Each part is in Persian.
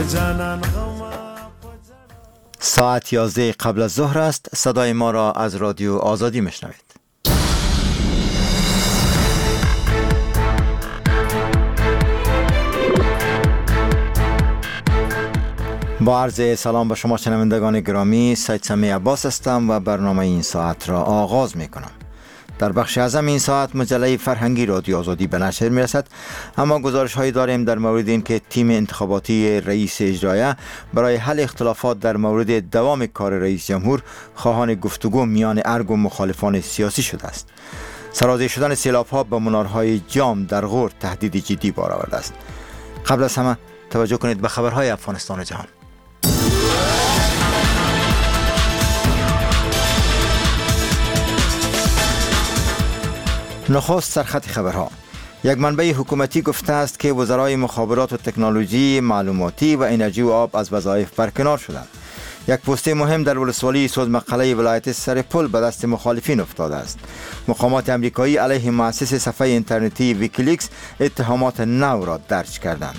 ساعت 11 قبل از ظهر است. صدای ما را از رادیو آزادی میشنوید. با عرض سلام به شما شنوندگان گرامی، سید سمی عباس هستم و برنامه این ساعت را آغاز می کنم. در بخش اعظم این ساعت مجله فرهنگی رادیو آزادی به نشر می رسد، اما گزارش هایی داریم در مورد این که تیم انتخاباتی رئیس اجرایه برای حل اختلافات در مورد دوام کار رئیس جمهور خواهان گفتگو میان ارگ و مخالفان سیاسی شده است. سرازیر شدن سیلاب ها به منارهای جام در غور تهدید جدی بار آورده است. قبل از همه توجه کنید به خبرهای افغانستان و جهان. نخست سرخط خبرها. یک منبع حکومتی گفته است که وزرای مخابرات و تکنولوژی، معلوماتی و انرژی و آب از وظایف برکنار شدند. یک پست مهم در ولسوالی سوزمقله ولایت سرپل به دست مخالفین افتاده است. مقامات امریکایی علیه مؤسس صفحه اینترنتی ویکیلیکس اتهامات نو را درج کردند.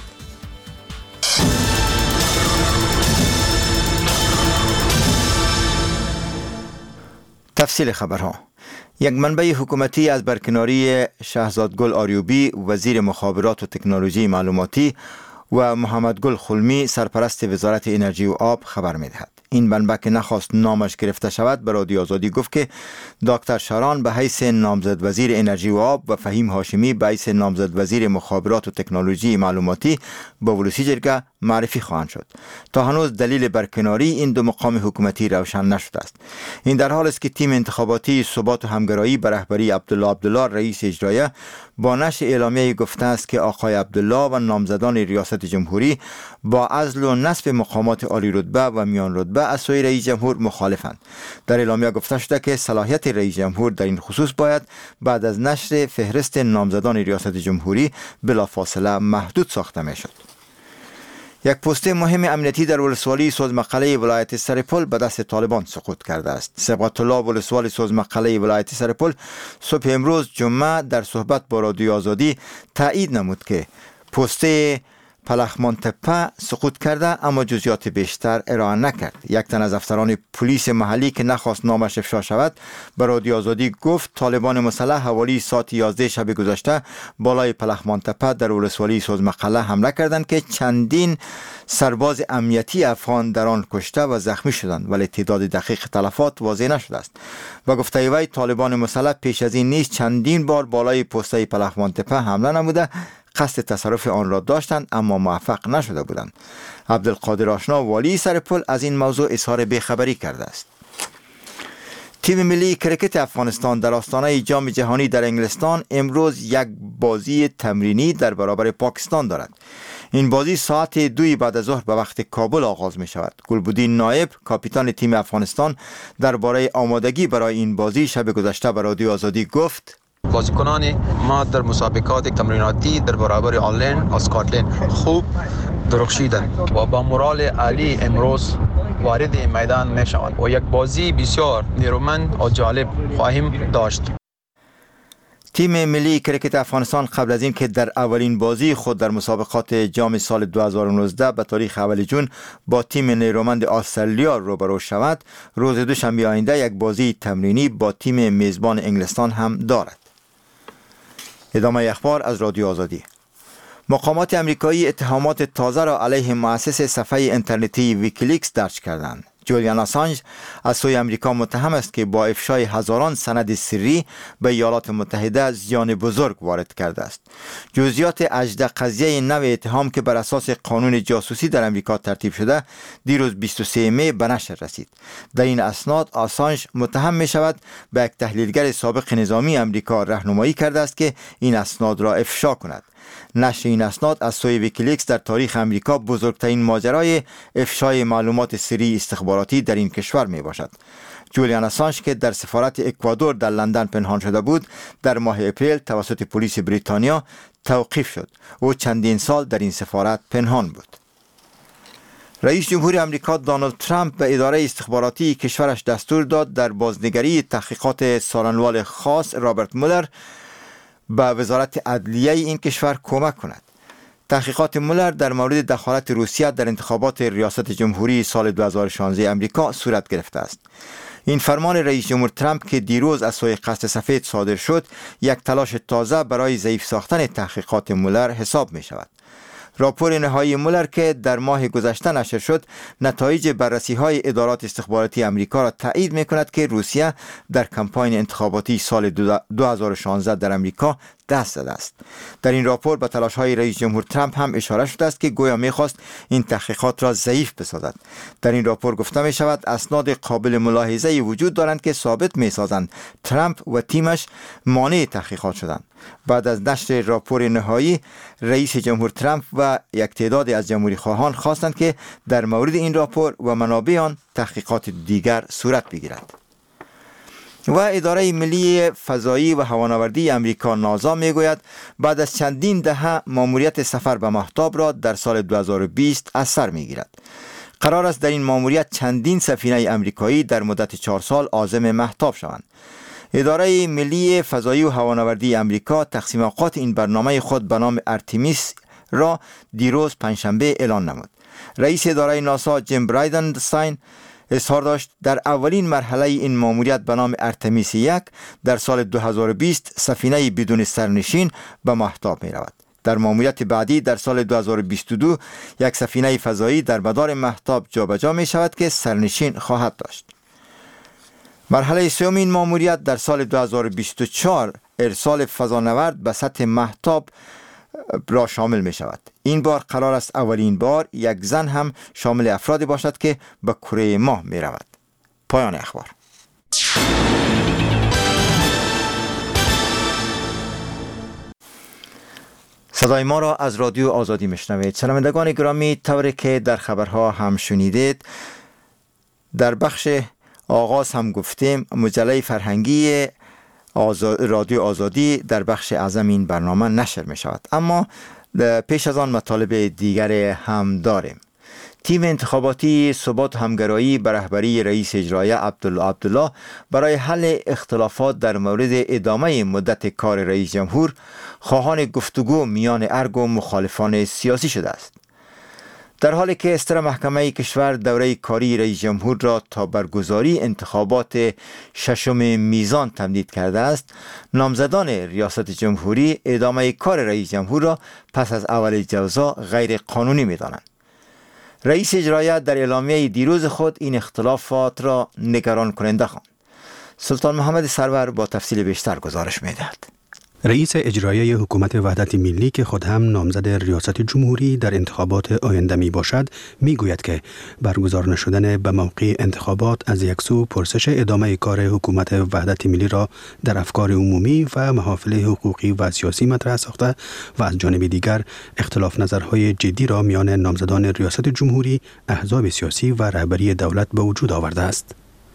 تفصیل خبرها. یک منبع حکومتی از برکناری شهزادگل آریوبی وزیر مخابرات و تکنولوژی معلوماتی و محمد گل خلمی سرپرست وزارت انرژی و آب خبر می‌دهد. این منبع که نخواست نامش گرفته شود به رادیو آزادی گفت که دکتر شاران به حیث نامزد وزیر انرژی و آب و فهیم هاشمی به حیث نامزد وزیر مخابرات و تکنولوژی معلوماتی به ولسی جرگه معرفی خواهند شد. تا هنوز دلیل برکناری این دو مقام حکومتی روشن نشده است. این در حال است که تیم انتخاباتی ثبات و همگرایی به رهبری عبدالله رئیس اجرایه با نشر اعلامیه گفته است که آقای عبدالله و نامزدان ریاست جمهوری با عزل و نصب مقامات عالی رتبه و میان رتبه از سوی رئیس جمهور مخالفند. در اعلامیه گفته شده که صلاحیت رئیس جمهور در این خصوص باید بعد از نشر فهرست نامزدان ریاست جمهوری بلافاصله محدود ساخته میشد. یک پست مهم امنیتی در ولسوالی سوزمقله ولایت سرپل به دست طالبان سقوط کرده است. صبغت الله ولسوالی سوزمقله ولایت سرپل صبح امروز جمعه در صحبت با رادیو آزادی تایید نمود که پست پلخمان تپه سقوط کرده، اما جزئیات بیشتر ارائه نکرد. یک تن از افسران پلیس محلی که نخواست نامش افشا شود به رادیو آزادی گفت طالبان مسلح حوالی ساعت 11 شب گذشته بالای پلخمان تپه در ولسوالی سوزمقله حمله کردند که چندین سرباز امنیتی افغان در آن کشته و زخمی شدند، ولی تعداد دقیق تلفات واضح نشده است. و گفته وی طالبان مسلح پیش از این نیز چندین بار بالای پسته پلخمان تپه حمله نموده قصد تصرف آن را داشتند اما موفق نشده بودند. عبدالقادر آشنا والی سرپل از این موضوع اظهار بیخبری کرده است. تیم ملی کرکت افغانستان در آستانه جام جهانی در انگلستان امروز یک بازی تمرینی در برابر پاکستان دارد. این بازی ساعت 2 بعد از ظهر به وقت کابل آغاز می شود. گلبدین نایب کاپیتان تیم افغانستان درباره آمادگی برای این بازی شب گذشته به رادیو آزادی گفت: بازیکنان ما در مسابقات تمریناتی در برابر آیرلند و اسکاتلند خوب درخشیدند و با مورال عالی امروز وارد میدان می شوند و یک بازی بسیار نیرومند و جالب خواهیم داشت. تیم ملی کرکت افغانستان قبل از این که در اولین بازی خود در مسابقات جام سال 2019 به تاریخ اول جون با تیم نیرومند استرالیا روبرو شود، روز دوشنبه آینده یک بازی تمرینی با تیم میزبان انگلستان هم دارد. ادامه اخبار از رادیو آزادی. مقامات امریکایی اتهامات تازه را علیه مؤسس صفحه اینترنتی ویکیلیکس درج کردند. جولیان آسانج از سوی امریکا متهم است که با افشای هزاران سند سری به ایالات متحده زیان بزرگ وارد کرده است. جزئیات اجزا قضیه نو اتهام که بر اساس قانون جاسوسی در امریکا ترتیب شده دیروز 23 می به نشر رسید. در این اسناد آسانج متهم می شود به یک تحلیلگر سابق نظامی امریکا راهنمایی کرده است که این اسناد را افشا کند. نشر این اسناد از سوی ویکیلیکس در تاریخ امریکا بزرگترین ماجرای افشای معلومات سری استخباراتی در این کشور می باشد. جولیان آسانج که در سفارت اکوادور در لندن پنهان شده بود، در ماه اپریل توسط پلیس بریتانیا توقیف شد. او چندین سال در این سفارت پنهان بود. رئیس جمهور امریکا دونالد ترامپ به اداره استخباراتی کشورش دستور داد در بازنگری تحقیقات سالنوال خاص رابرت مولر به وزارت عدلیه این کشور کمک کند. تحقیقات مولر در مورد دخالت روسیه در انتخابات ریاست جمهوری سال 2016 امریکا صورت گرفته است. این فرمان رئیس جمهور ترامپ که دیروز از سوی قصر سفید صادر شد، یک تلاش تازه برای ضعیف ساختن تحقیقات مولر حساب می شود. راپور نهایی مولر که در ماه گذشته نشر شد، نتایج بررسی‌های ادارات استخباراتی امریکا را تایید می‌کند که روسیه در کمپاین انتخاباتی سال 2016 در امریکا دست زده است. در این راپور به تلاش‌های رئیس جمهور ترامپ هم اشاره شده است که گویا می‌خواست این تحقیقات را ضعیف بسازد. در این راپور گفته می‌شود اسناد قابل ملاحظه‌ای وجود دارند که ثابت می‌سازند ترامپ و تیمش مانع تحقیقات شدند. بعد از نشر راپور نهایی، رئیس جمهور ترامپ و یک تعداد از جمهوری خواهان خواستند که در مورد این راپور و منابع آن تحقیقات دیگر صورت بگیرد. و اداره ملی فضایی و هوانوردی امریکا ناسا میگوید بعد از چندین دهه ماموریت سفر به ماهتاب را در سال 2020 از سر میگیرد. قرار است در این ماموریت چندین سفینه امریکایی در مدت 4 سال عازم ماهتاب شوند. اداره ملی فضایی و هوانوردی امریکا تقسیم اوقات این برنامه خود به نام ارتمیس را دیروز پنجشنبه اعلان نمود. رئیس اداره ناسا جیم برایدنستاین اظهار داشت در اولین مرحله این ماموریت به نام ارتمیس 1 در سال 2020 سفینه بدون سرنشین به ماهتاب می رود. در ماموریت بعدی در سال 2022 یک سفینه فضایی در مدار ماهتاب جابجا می شود که سرنشین خواهد داشت. مرحله سوم این ماموریت در سال 2024 ارسال فضانورد به سطح ماهتاب را شامل می شود. این بار قرار است اولین بار یک زن هم شامل افرادی باشد که به کره ماه می رود. پایان اخبار. صدای ما را از رادیو آزادی میشنوید. شنوندگان گرامی، طوری که در خبرها هم شنیدید، در بخش آغاز هم گفتیم مجله فرهنگی رادیو آزادی در بخش اعظم این برنامه نشر می شود، اما پیش از آن مطالب دیگر هم داریم. تیم انتخاباتی ثبات و همگرایی به رهبری رئیس اجرایی عبدالله برای حل اختلافات در مورد ادامه مدت کار رئیس جمهور خواهان گفتگو میان ارگ و مخالفان سیاسی شده است. در حالی که استر محکمه کشور دوره کاری رئیس جمهور را تا برگزاری انتخابات 6 میزان تمدید کرده است، نامزدان ریاست جمهوری ادامه کار رئیس جمهور را پس از اول جوزا غیر قانونی می‌دانند. رئیس اجرایی در اعلامیه دیروز خود این اختلافات را نگران کننده خواند. سلطان محمد سرور با تفصیل بیشتر گزارش می‌دهد. رئیس اجرایی حکومت وحدت ملی که خود هم نامزد ریاست جمهوری در انتخابات آینده می باشد می گوید که برگزار نشدن به موقع انتخابات از یک سو پرسش ادامه کار حکومت وحدت ملی را در افکار عمومی و محافل حقوقی و سیاسی مطرح ساخته و از جانب دیگر اختلاف نظرهای جدی را میان نامزدان ریاست جمهوری، احزاب سیاسی و رهبری دولت به وجود آورده است.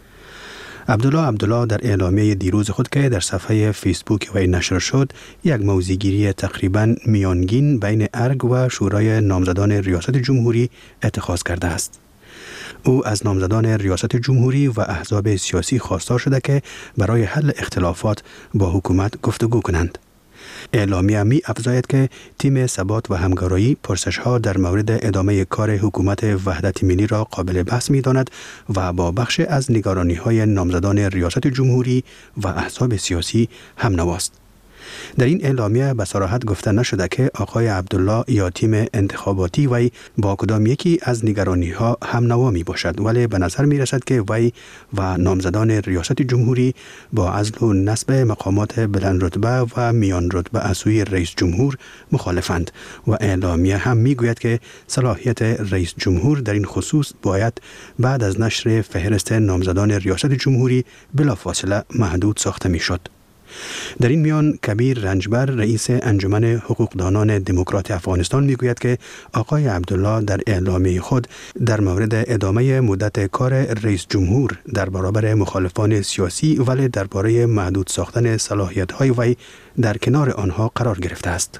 عبدالله در اعلامیه دیروز خود که در صفحه فیسبوک وی نشر شد، یک موضع‌گیری تقریباً میانگین بین ارگ و شورای نامزدان ریاست جمهوری اتخاذ کرده است. او از نامزدان ریاست جمهوری و احزاب سیاسی خواستار شده که برای حل اختلافات با حکومت گفتگو کنند. اعلامیه می افزاید که تیم ثبات و همگرایی پرسش‌ها در مورد ادامه کار حکومت وحدت ملی را قابل بحث می‌داند و با بخش از نگرانی‌های نامزدان ریاست جمهوری و احزاب سیاسی هم نواست. در این اعلامیه به صراحت گفته نشده که آقای عبدالله یا تیم انتخاباتی وی با کدام یکی از نگرانی‌ها هم نوا می باشد، ولی به نظر می رسد که وی و نامزدان ریاست جمهوری با عزل و نصب مقامات بلند رتبه و میان رتبه از سوی رئیس جمهور مخالفند و اعلامیه هم می گوید که صلاحیت رئیس جمهور در این خصوص باید بعد از نشر فهرست نامزدان ریاست جمهوری بلافاصله محدود ساخته می شد. در این میان کبیر رنجبر رئیس انجمن حقوقدانان دموکرات افغانستان میگوید که آقای عبدالله در اعلامیه خود در مورد ادامه مدت کار رئیس جمهور در برابر مخالفان سیاسی ولی درباره محدود ساختن صلاحیت‌های وی در کنار آنها قرار گرفته است.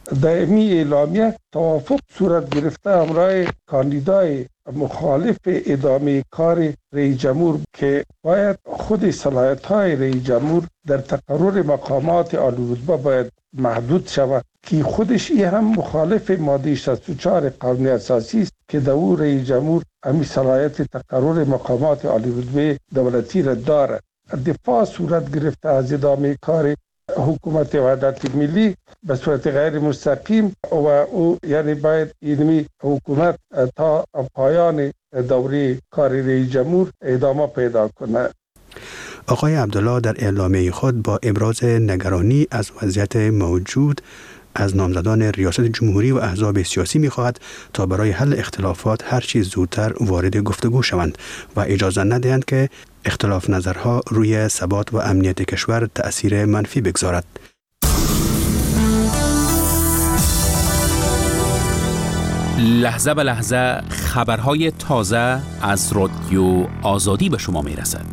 دائمی اعلامیه توافق صورت گرفته همراه کاندیدای مخالف ادامه کار رئیس جمهور که باید خود صلاحیت‌های رئیس جمهور در تقرر مقامات عالی رتبه باید محدود شود که خودش هم مخالف ماده 64 قانون اساسی است که در او رئیس جمهور همین صلاحیت تقرر مقامات عالی رتبه دولتی را دارد. دفاع صورت گرفته از ادامه کار حکومت وحدت ملی به صورت غیر مستقیم و او یعنی باید این حکومت تا پایان دوره کار رئیس جمهور ادامه پیدا کنه. آقای عبدالله در اعلامیه خود با ابراز نگرانی از وضعیت موجود از نامزدان ریاست جمهوری و احزاب سیاسی می‌خواهد تا برای حل اختلافات هر چیز زودتر وارد گفتگو شوند و اجازه ندهند که اختلاف نظرها روی ثبات و امنیت کشور تأثیر منفی بگذارد. لحظه به لحظه خبرهای تازه از رادیو آزادی به شما میرسد.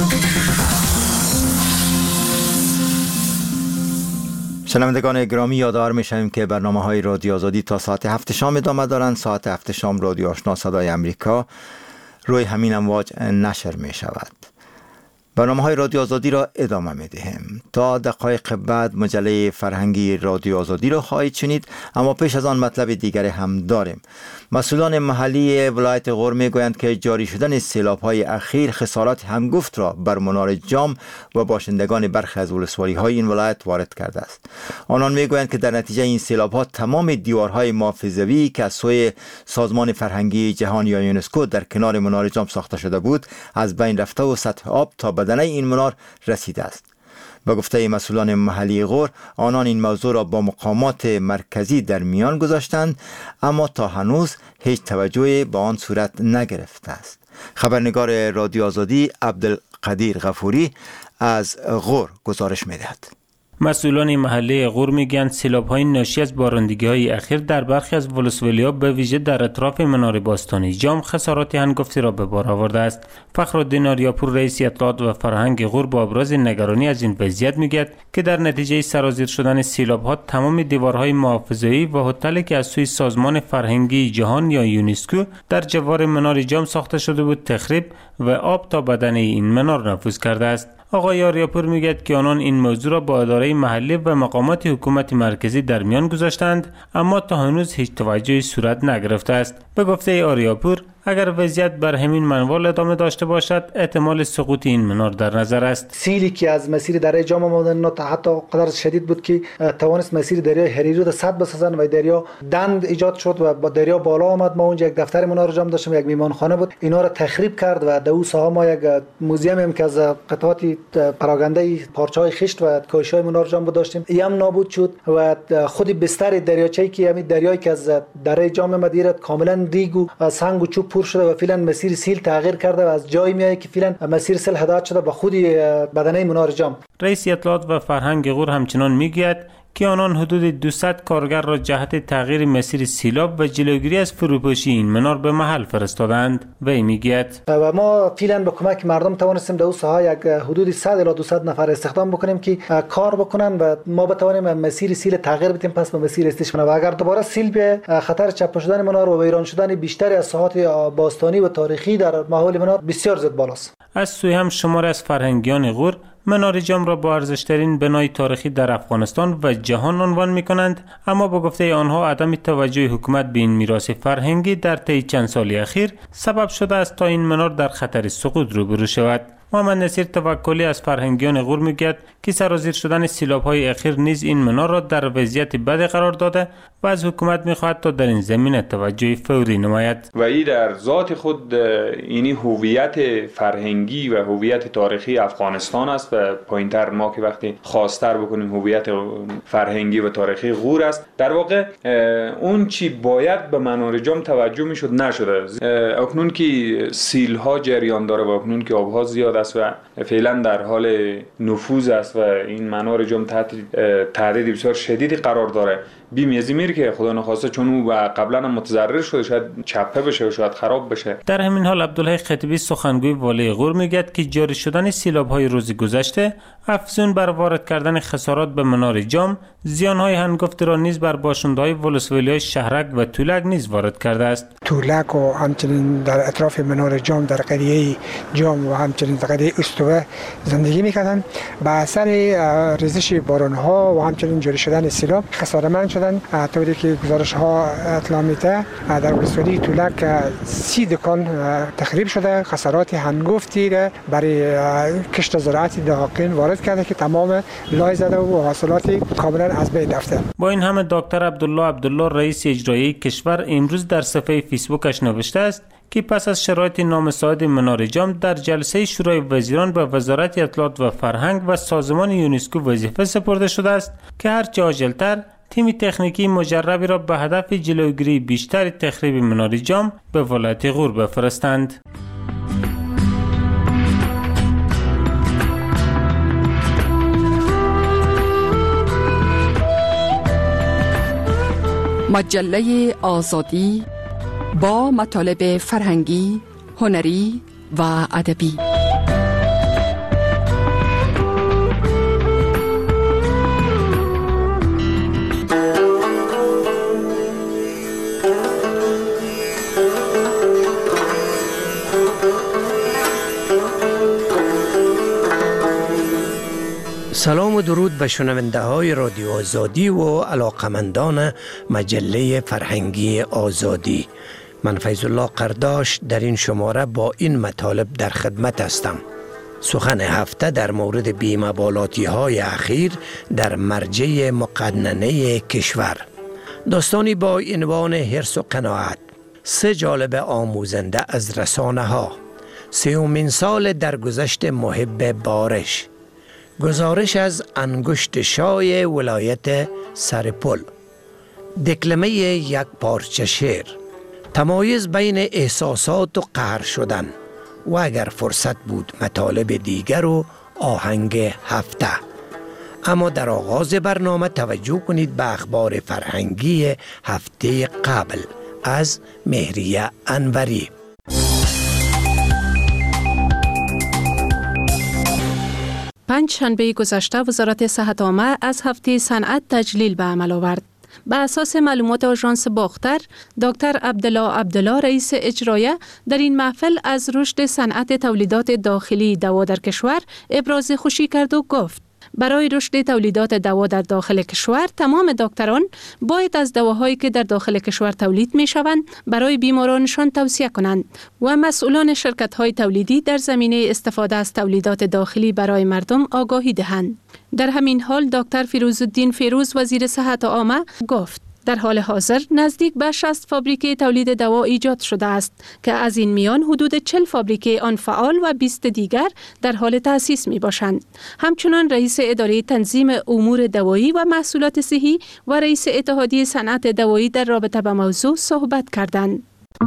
شنوندگان گرامی، یادآور می‌شویم که برنامه‌های رادیو آزادی تا ساعت 7 شام ادامه دارند. ساعت 7 شام رادیو آشنا صدای امریکا روی همین امواج نشر می‌شود. برنامه‌های رادیو آزادی را ادامه می‌دهیم. تا دقایق بعد مجله فرهنگی رادیو آزادی را خواهید شنید، اما پیش از آن مطلب دیگری هم داریم. مسئولان محلی ولایت غور می‌گویند که جاری شدن سیلاب‌های اخیر خسارات هنگفت را بر منار جام و باشندگان برخی از ولسوالی‌های این ولایت وارد کرده است. آنان می‌گویند که در نتیجه این سیلاب‌ها تمام دیوارهای محافظوی که از سوی سازمان فرهنگی جهان یا یونسکو در کنار منار جام ساخته شده بود از بین رفته و سطح آب تا بدنه این منار رسیده است. به گفته مسئولان محلی غور، آنان این موضوع را با مقامات مرکزی در میان گذاشتند، اما تا هنوز هیچ توجهی به آن صورت نگرفته است. خبرنگار رادیو آزادی عبدالقدیر غفوری از غور گزارش می‌دهد. مسئولان محلی غور میگن سیلاب‌های ناشی از بارندگی‌های اخیر در برخی از ولسوالی‌ها به ویژه در اطراف منار باستانی جام خسارات هنگفتی را به بار آورده است. فخرالدین آریاپور رئیس اطلاعات و فرهنگ غور با ابراز نگرانی از این وضعیت میگوید که در نتیجه سرازیر شدن سیلاب‌ها تمام دیوارهای محافظه‌ای و هتلی که از سوی سازمان فرهنگی جهان یا یونسکو در جوار منار جام ساخته شده بود تخریب و آب تا بدنه این منار نفوذ کرده است. آقای آریاپور میگوید که آنان این موضوع را با اداره محلی و مقامات حکومت مرکزی در میان گذاشتند، اما تا هنوز هیچ توجهی صورت نگرفته است. به گفته آریاپور، اگر وضعیت بر همین منوال ادامه داشته باشد، احتمال سقوط این منار در نظر است. سیلی که از مسیر دریای جام آمدن حتی قدر شدید بود که توانست مسیر دریای هریرو را سد بسازن و دریا دند ایجاد شد و با دریا بالا آمد. ما اونجا یک دفتر منار جام داشتیم، یک میمانخانه بود، اینا را تخریب کرد و در اون ساحه ما یک موزیم هم که از قطعات پراگنده پارچه‌های خشت و کاشی‌های منار جام بود داشتیم، اینم نابود شد و خود بستر دریاچه‌ای که همین دریایی که از دره جام مدیرت کاملا ریگ و سنگ و چوب پر شده و فعلا مسیر سیل تغییر کرده و از جای میاد که فعلا مسیر سیل هدایت شده به خود بدنه منار جام. رئیس اطلاعات و فرهنگ غور همچنان میگوید که آنان حدود 200 کارگر را جهت تغییر مسیر سیلاب و جلوگیری از فروپاشی این منار به محل فرستادند. وی میگوید و ما فعلا با کمک مردم توانستیم در اون ساحه یک حدود 100 الی 200 نفر استخدام بکنیم که کار بکنن و ما بتوانیم مسیر سیل تغییر بدیم پس به مسیر استش کنه و اگر دوباره سیل به خطر چپ شدن منار و ویران شدن بیشتر از ساحات باستانی و تاریخی در ماحول منار بسیار زیاد بالاست. از سوی هم شمار از فرهنگیان غور منار جام را با ارزشترین بنای تاریخی در افغانستان و جهان عنوان می‌کنند، اما با گفته آنها عدم توجه حکومت به این میراث فرهنگی در طی چند سال اخیر سبب شده است تا این منار در خطر سقوط روبرو شود. محمد نصیر توکلی از فرهنگیان غور میگوید که سرازیر شدن سیلاب‌های اخیر نیز این منار را در وضعیت بد قرار داده و از حکومت می‌خواهد تا در این زمینه توجه فوری نماید. و این در ذات خود اینی هویت فرهنگی و هویت تاریخی افغانستان است و پایین‌تر ما که وقتی خواستر بکنیم هویت فرهنگی و تاریخی غور است. در واقع اون چی باید به منار جام توجه می‌شد نشده. اکنون که سیل‌ها جریان داره و اکنون که آب‌ها زیاد است و فعلا در حال نفوذ است و این منار جام تحت تهدید بسیار شدیدی قرار داره، بیمیزی میره که خدا نخواسته، چون او قبلا هم متضرر شده، شاید چپه بشه و شاید خراب بشه. در همین حال عبدالحی خطیبی سخنگوی والی غور میگوید که جاری شدن سیلاب‌های روز گذشته افزون بر وارد کردن خسارات به منار جام، زیان‌های هنگفتی را نیز بر باشنده‌های ولسوالی‌های شهرک و تولک نیز وارد کرده است. تولک و همچنین در اطراف منار جام در قریه جام و همچنین در قریه استوه زندگی می‌کردند. با اثر ریزش باران‌ها و همچنین جاری شدن سیلاب خساره‌مند شدند. طوری که گزارش‌ها اطلاع می‌دهد در ولسوالی تولک 30 دکان تخریب شده، خسارات هنگفتی را برای کشت زراعتی دهقان وارد کرده که تمام لای زده و حاصلات کاملا از بین رفته. با این همه دکتر عبدالله رئیس اجرایی کشور امروز در صفحه فیسبوکش نوشته است که پس از شرایط نامساعد منار جام در جلسه شورای وزیران به وزارت اطلاعات و فرهنگ و سازمان یونسکو وظیفه سپرده شده است که هرچه عاجل‌تر تیم تکنیکی مجربی را به هدف جلوگیری بیشتر تخریب منار جام به ولایت غور بفرستند. مجله آزادی با مطالب فرهنگی، هنری و ادبی. سلام و درود به شنونده های رادیو آزادی و علاقمندان مجله فرهنگی آزادی. من فیض الله قرداش در این شماره با این مطالب در خدمت هستم. سخن هفته در مورد بی‌مبالاتی های اخیر در مرجع مقننه کشور. داستانی با عنوان حرص و قناعت. 3 جالب آموزنده از رسانه ها. 30مین سال درگذشت محب بارش. گزارش از انگشت شای ولایت سرپل. دکلمه یک پارچه شعر. تمایز بین احساسات و قهر شدن و اگر فرصت بود مطالب دیگر و آهنگ هفته. اما در آغاز برنامه توجه کنید به اخبار فرهنگی هفته قبل از مهریه انوری. پنجشنبه گذشته وزارت صحت عامه از هفته صنعت تجلیل به عمل آورد. به اساس معلومات آژانس باختر، دکتر عبدالله رئیس اجرایه در این محفل از رشد صنعت تولیدات داخلی دوا در کشور ابراز خوشی کرد و گفت برای رشد تولیدات دوا در داخل کشور تمام دکتران باید از دواهایی که در داخل کشور تولید می شوند برای بیمارانشان توصیه کنند و مسئولان شرکت‌های تولیدی در زمینه استفاده از تولیدات داخلی برای مردم آگاهی دهند. در همین حال دکتر فیروزالدین فیروز وزیر صحت عامه گفت در حال حاضر نزدیک به 60 فابریکه تولید دوا ایجاد شده است که از این میان حدود 40 فابریکه آن فعال و 20 دیگر در حال تأسیس می باشند. همچنان رئیس اداره تنظیم امور دوایی و محصولات صحی و رئیس اتحادیه صنعت دوایی در رابطه با موضوع صحبت کردند.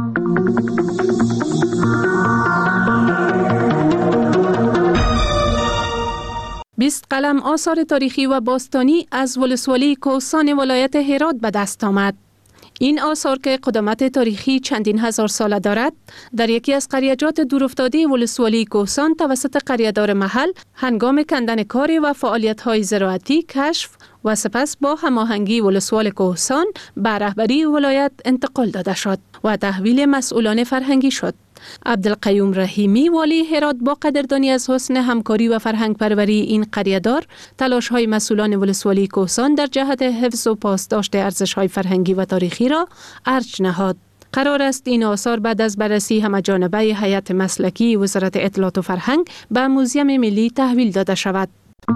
20 قلم آثار تاریخی و باستانی از ولسوالی کوهستان ولایت هرات به دست آمد. این آثار که قدامت تاریخی چندین هزار ساله دارد، در یکی از قریه‌جات دورافتاده ولسوالی کوهستان توسط قریه‌دار محل هنگام کندن کار و فعالیت‌های زراعتی کشف و سپس با هماهنگی ولسوال کوهستان به رهبری ولایت انتقال داده شد و تحویل مسئولان فرهنگی شد. عبدالقیوم رحیمی والی هرات با قدردانی از حسن همکاری و فرهنگ پروری این قریه‌دار، تلاش‌های مسئولان ولسوالی کوهستان در جهت حفظ و پاسداشت ارزش‌های فرهنگی و تاریخی را ارج نهاد. قرار است این آثار بعد از بررسی همه‌جانبه هیئت مسلکی وزارت اطلاعات و فرهنگ به موزیم ملی تحویل داده شود.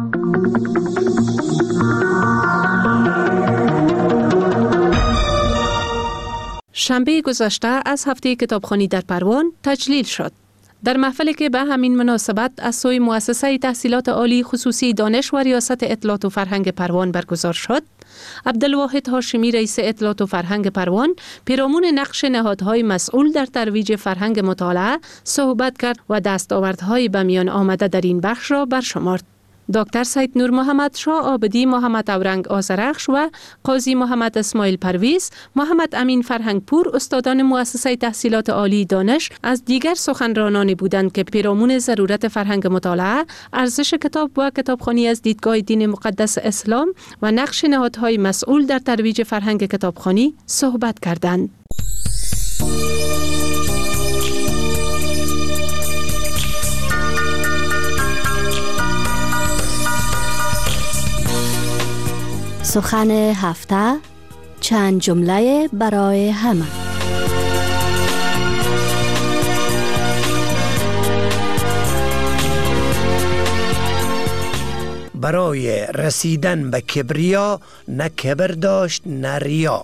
شنبه گذشته از هفته کتابخوانی در پروان تجلیل شد. در محفلی که به همین مناسبت از سوی مؤسسه تحصیلات عالی خصوصی دانش و ریاست اطلاعات و فرهنگ پروان برگزار شد، عبدالواحد هاشمی رئیس اطلاعات و فرهنگ پروان پیرامون نقش نهادهای مسئول در ترویج فرهنگ مطالعه صحبت کرد و دستاوردهای به میان آمده در این بخش را برشمرد. دکتر سید نور محمد شاه عابدی، محمد اورنگ آذرخش و قاضی محمد اسماعیل پرویز، محمد امین فرهنگپور، استادان مؤسسه تحصیلات عالی دانش از دیگر سخنرانانی بودند که پیرامون ضرورت فرهنگ مطالعه، ارزش کتاب و کتابخوانی از دیدگاه دین مقدس اسلام و نقش نهادهای مسئول در ترویج فرهنگ کتابخوانی صحبت کردند. سخن هفته، چند جمله برای همه. برای رسیدن به کبریا نه کبر داشت نه ریا.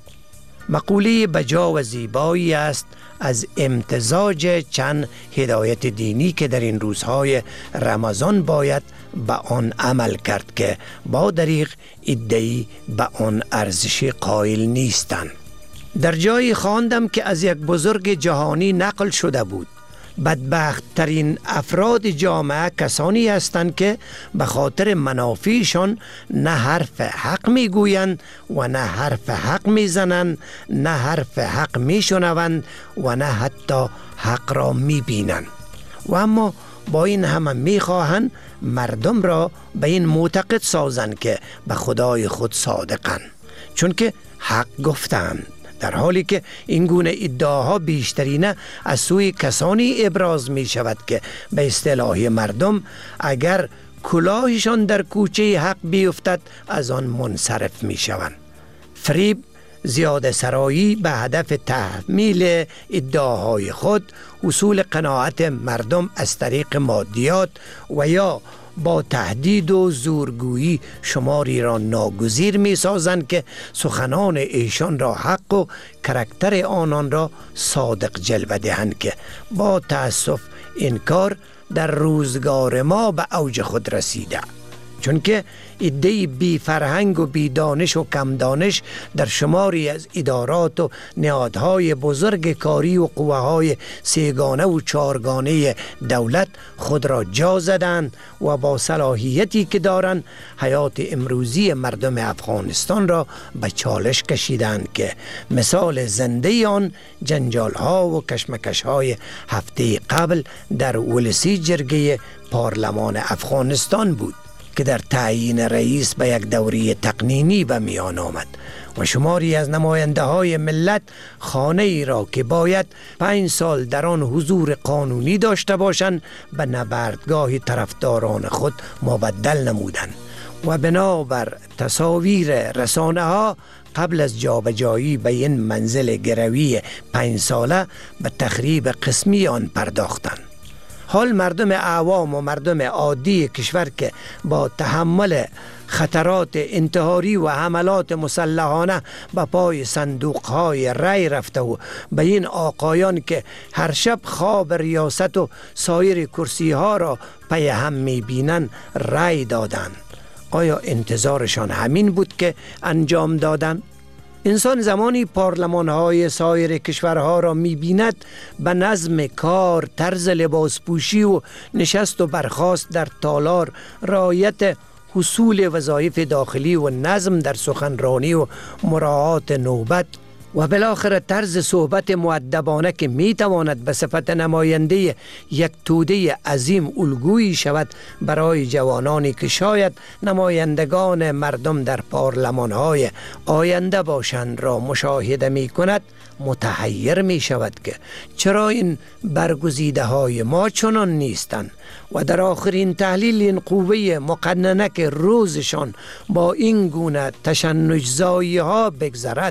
مقوله بجا و زیبایی است از امتزاج چند هدایت دینی که در این روزهای رمضان باید به آن عمل کرد که با دریغ ادعی به آن ارزشی قائل نیستند. در جایی خواندم که از یک بزرگ جهانی نقل شده بود: بدبخت ترین افراد جامعه کسانی هستند که به خاطر منافعشان نه حرف حق میگویند و نه حرف حق میزنند، نه حرف حق میشنوند و نه حتی حق را میبینند. و اما با این همه میخواهند مردم را به این معتقد سازند که به خدای خود صادقند، چون که حق گفتند، در حالی که این گونه ادعاها بیشترینه از سوی کسانی ابراز می شود که به اصطلاح مردم اگر کلاهشان در کوچه حق بیفتد از آن منصرف می شوند. فریب، زیاده سرایی به هدف تحمیل ادعاهای خود، حصول قناعت مردم از طریق مادیات و یا با تهدید و زورگویی شماری را ناگزیر می سازند که سخنان ایشان را حق و کرکتر آنان را صادق جلوه دهند، که با تأسف این کار در روزگار ما به اوج خود رسیده، چون که ادعای بی فرهنگ و بی دانش و کم دانش در شماری از ادارات و نهادهای بزرگ کاری و قوه‌های سه‌گانه و چهارگانه دولت خود را جا زدند و با صلاحیتی که دارند حیات امروزی مردم افغانستان را به چالش کشیدند، که مثال زنده آن جنجال‌ها و کشمکش‌های هفته قبل در ولسی جرگه پارلمان افغانستان بود که در تعیین رئیس به یک دوره تقنینی به میان آمد و شماری از نماینده های ملت خانه ای را که باید 5 سال در آن حضور قانونی داشته باشند به نبردگاه طرفداران خود مبدل نمودند و بنابر تصاویر رسانه ها قبل از جابجایی به این منزل گروی 5 ساله به تخریب قسمی آن پرداختند. حال مردم عوام و مردم عادی کشور که با تحمل خطرات انتحاری و حملات مسلحانه به پای صندوقهای رای رفته و به این آقایان که هر شب خواب ریاست و سایر کرسی ها را پی هم می بینن رای دادند، آیا انتظارشان همین بود که انجام دادند؟ انسان زمانی پارلمان‌های سایر کشورها را می‌بیند به نظم کار، طرز لباس پوشی و نشست و برخاست در تالار، رعایت حصول وظایف داخلی و نظم در سخنرانی و مراعات نوبت و بالاخره طرز صحبت مؤدبانه که میتواند به صفت نماینده یک توده عظیم الگویی شود برای جوانانی که شاید نمایندگان مردم در پارلمان‌های آینده باشند را مشاهده می کند، متحیر می شود که چرا این برگزیده های ما چنان نیستند و در آخرین تحلیل این قوه مقننه که روزشان با این گونه تشنج‌زایی ها بگذرد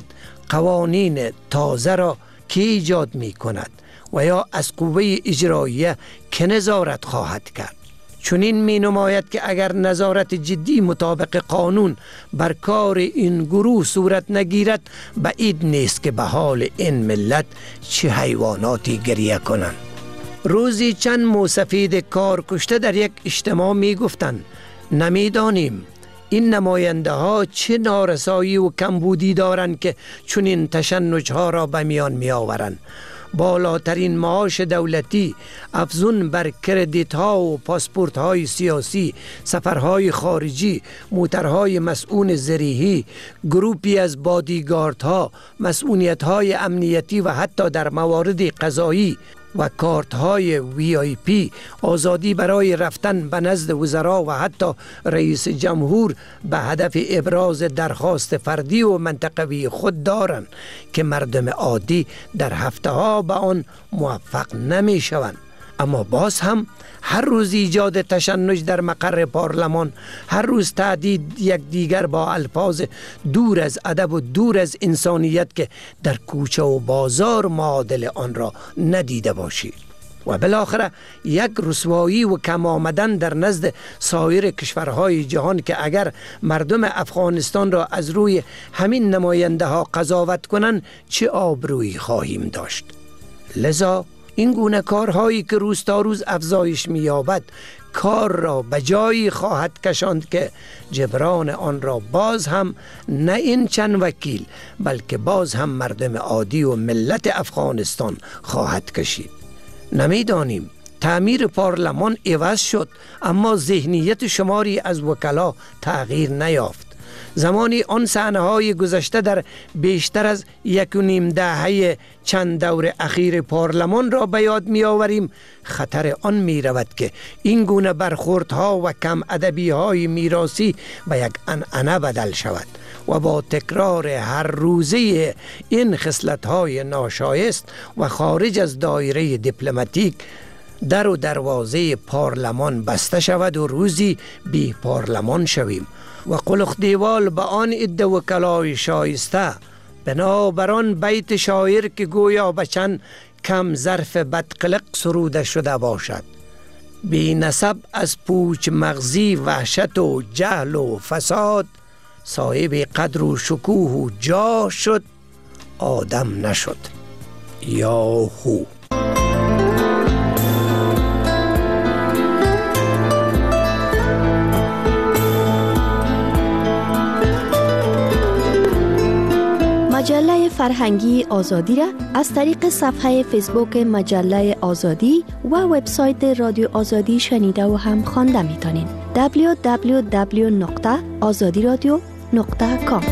قوانین تازه را که ایجاد می کند و یا از قوه اجراییه که نظارت خواهد کرد. چون این می نماید که اگر نظارت جدی مطابق قانون بر کار این گروه صورت نگیرد بعید نیست که به حال این ملت چه حیواناتی گریه کنند. روزی چند موسفید کار کشته در یک اجتماع می گفتند نمیدانیم این نماینده ها چه نارسایی و کمبودی دارند که چون این تشنج ها را به میان می آورند. بالاترین معاش دولتی، افزون بر کردیت ها و پاسپورت های سیاسی، سفرهای خارجی، موترهای مسئول زریحی، گروپی از بادیگارد ها، مسئولیت های امنیتی و حتی در موارد قضایی و کارت های VIP، آزادی برای رفتن به نزد وزرا و حتی رئیس جمهور به هدف ابراز درخواست فردی و منطقوی خود دارند که مردم عادی در هفته ها به آن موفق نمی شوند. اما باز هم هر روز ایجاد تشنج در مقر پارلمان، هر روز تهدید یکدیگر با الفاظ دور از ادب و دور از انسانیت که در کوچه و بازار معادل آن را ندیده باشید، و بالاخره یک رسوایی و کم آمدن در نزد سایر کشورهای جهان که اگر مردم افغانستان را از روی همین نماینده ها قضاوت کنند چه آبرویی خواهیم داشت. لذا این گونه کارهایی که روز تا روز افزایش می‌یابد کار را به جایی خواهد کشاند که جبران آن را باز هم نه این چند وکیل بلکه باز هم مردم عادی و ملت افغانستان خواهد کشید. نمیدانیم تعمیر پارلمان عوض شد اما ذهنیت شماری از وکلا تغییر نیافت. زمانی آن صحنه‌های گذشته در بیشتر از 1.5 دهه چند دور اخیر پارلمان را به یاد می‌آوریم، خطر آن می‌رود که این گونه برخوردها و کم ادبی‌های میراثی به یک عنعنه بدل شود و با تکرار هر روزه این خصلت‌های ناشایست و خارج از دایره دیپلماتیک در و دروازه پارلمان بسته شود و روزی بی پارلمان شویم و قلخ دیوال به آن عده وکلای شایسته بنابران بیت شاعر که گویا بچن کم ظرف بدقلق سروده شده باشد: بی نسب از پوچ مغزی وحشت و جهل و فساد، صاحب قدر و شکوه و جاه شد آدم نشد. یاهو. مجله فرهنگی آزادی را از طریق صفحه فیسبوک مجله آزادی و وبسایت رادیو آزادی شنیده و هم خوانده میتونین. www.azadiradio.com.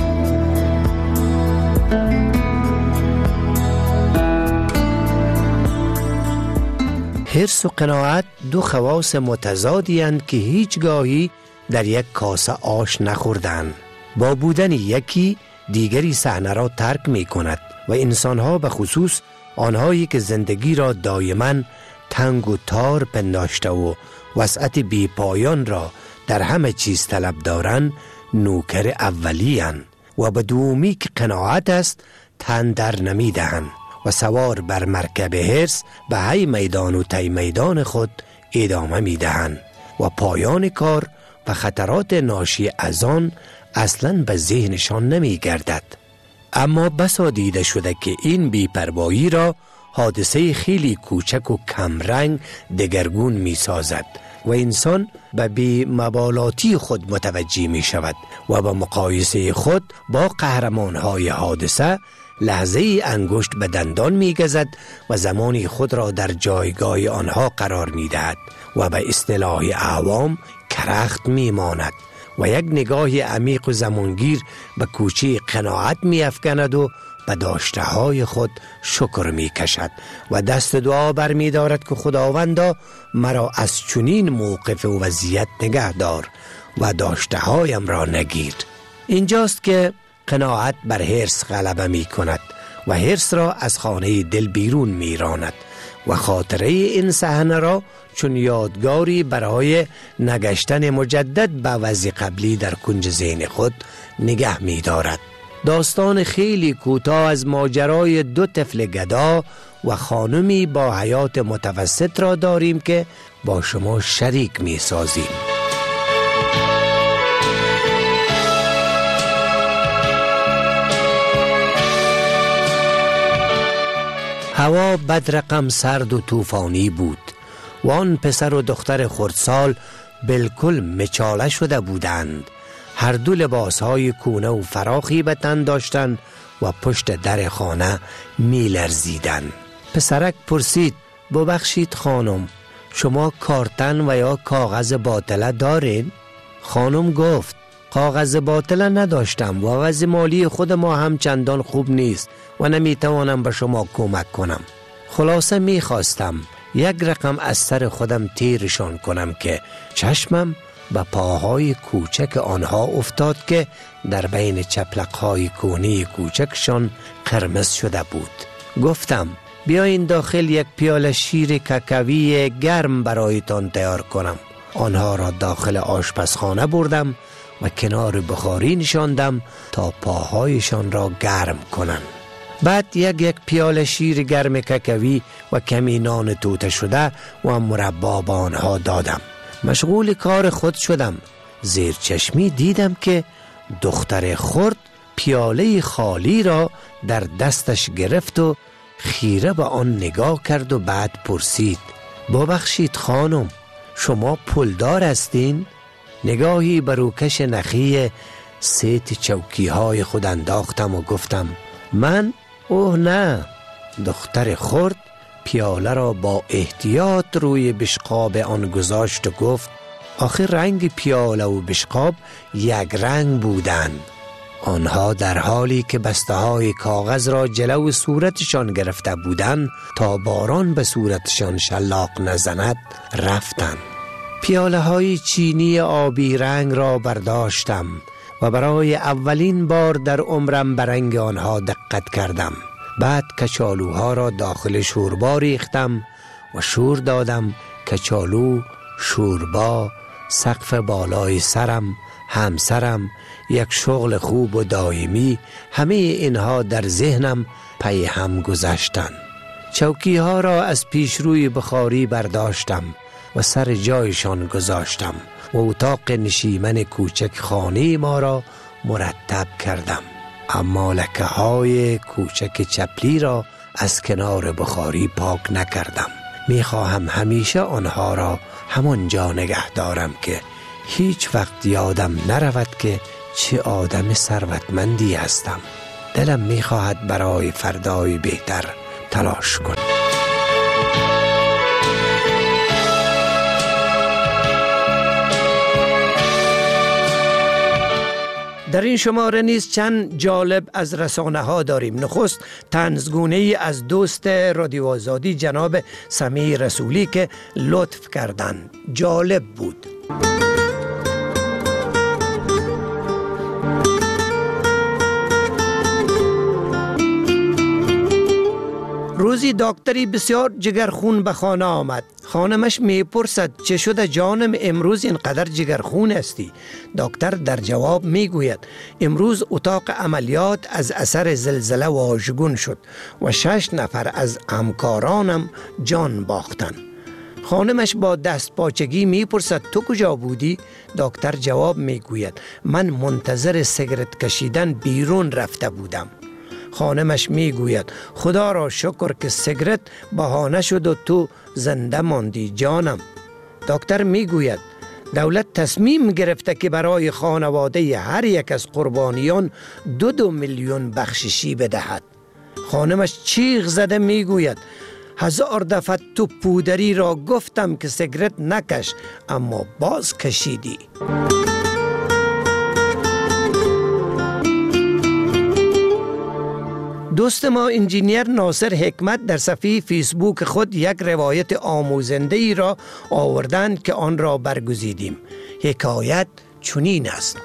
حرص و قناعت دو خواص متضادی اند که هیچگاهی در یک کاسه آش نخوردند. با بودن یکی دیگری صحنه را ترک می کند و انسانها به خصوص آنهایی که زندگی را دائما تنگ و تار پنداشته و وسعت بی پایان را در همه چیز طلب دارند نوکر اولی اند و به دومی که قناعت است تن در نمی دهند و سوار بر مرکب حرص به هی میدان و تی میدان خود ادامه می دهند و پایان کار و خطرات ناشی از آن اصلاً به ذهنشان نمی گردد. اما بسا دیده شده که این بی‌پروایی را حادثه خیلی کوچک و کمرنگ دگرگون می سازد و انسان به بی‌مبالاتی خود متوجه می شود و به مقایسه خود با قهرمانهای حادثه لحظه انگشت به دندان می گزد و زمانی خود را در جایگاه آنها قرار می دهد و به اصطلاح عوام کرخت می ماند و یک نگاه عمیق و زمانگیر به کوچه قناعت می افکند و به داشته های خود شکر می کشد و دست دعا بر می دارد که خداوندا مرا از چنین موقف و وضعیت نگه دار و داشته هایم را نگیر. اینجاست که قناعت بر حرص غلبه می کند و حرص را از خانه دل بیرون می راند و خاطره این صحنه را چون یادگاری برای نگشتن مجدد به وضع قبلی در کنج ذهن خود نگه می دارد. داستان خیلی کوتاه از ماجرای دو طفل گدا و خانمی با حیات متوسط را داریم که با شما شریک می سازیم. هوا بدرقم سرد و طوفانی بود و آن پسر و دختر خردسال بالکل مچاله شده بودند. هر دو لباسهای کونه و فراخی به تن داشتند و پشت در خانه می لرزیدند. پسرک پرسید ببخشید خانم، شما کارتن و یا کاغذ باطله دارین؟ خانم گفت کاغذ باطله نداشتم و وضع مالی خود ما هم چندان خوب نیست و نمیتوانم به شما کمک کنم. خلاصه میخواستم یک رقم از سر خودم تیرشان کنم که چشمم به پاهای کوچک آنها افتاد که در بین چپلقهای کونی کوچکشان قرمز شده بود. گفتم بیاین داخل یک پیاله شیر کاکائوی گرم برایتان تیار کنم. آنها را داخل آشپزخانه بردم و کنار بخاری نشاندم تا پاهایشان را گرم کنند. بعد یک پیاله شیر گرم کاکائوی و کمی نان توته شده و مربا به آنها دادم. مشغول کار خود شدم. زیر چشمی دیدم که دختر خرد پیاله خالی را در دستش گرفت و خیره به آن نگاه کرد و بعد پرسید ببخشید خانم، شما پولدار هستین؟ نگاهی بر روکش نخی سیت چوکی های خود انداختم و گفتم من؟ اوه نه. دختر خرد پیاله را با احتیاط روی بشقاب آن گذاشت و گفت آخر رنگ پیاله و بشقاب یک رنگ بودند. آنها در حالی که بسته های کاغذ را جلو صورتشان گرفته بودند تا باران به صورتشان شلاق نزند رفتند. پیاله های چینی آبی رنگ را برداشتم و برای اولین بار در عمرم به رنگ آنها دقت کردم. بعد کچالوها را داخل شوربا ریختم و شور دادم. کچالو، شوربا، سقف بالای سرم، همسرم، یک شغل خوب و دائمی، همه اینها در ذهنم پی هم گذشتند. چوکی ها را از پیش روی بخاری برداشتم و سر جایشان گذاشتم و اتاق نشیمن کوچک خانه ما را مرتب کردم. اما لکه های کوچک چپلی را از کنار بخاری پاک نکردم. میخواهم همیشه آنها را همانجا نگه دارم که هیچ وقت یادم نرود که چه آدم ثروتمندی هستم. دلم میخواهد برای فردای بهتر تلاش کنم. در این شماره نیز چند جالب از رسانه ها داریم. نخست طنزگونه ای از دوست رادیو آزادی جناب سمیع رسولی که لطف کردند. جالب بود. روزی دکتری بسیار جگرخون به خانه آمد. خانمش میپرسد چه شده جانم، امروز اینقدر جگرخون هستی؟ دکتر در جواب میگوید امروز اتاق عملیات از اثر زلزله واژگون شد و 6 نفر از همکارانم جان باختند. خانمش با دست پاچگی میپرسد تو کجا بودی؟ دکتر جواب میگوید من منتظر سیگرت کشیدن بیرون رفته بودم. خانمش میگوید خدا را شکر که سیگرت بهانه شد و تو زنده ماندی جانم. دکتر میگوید دولت تصمیم گرفته که برای خانواده هر یک از قربانیان 2 میلیون بخششی بدهد. خانمش چیغ زده میگوید 1000 دفعه تو پودری را گفتم که سیگرت نکش اما باز کشیدی. دوست ما انجینیر ناصر حکمت در صفحه فیسبوک خود یک روایت آموزنده ای را آوردند که آن را برگزیدیم. حکایت چنین است: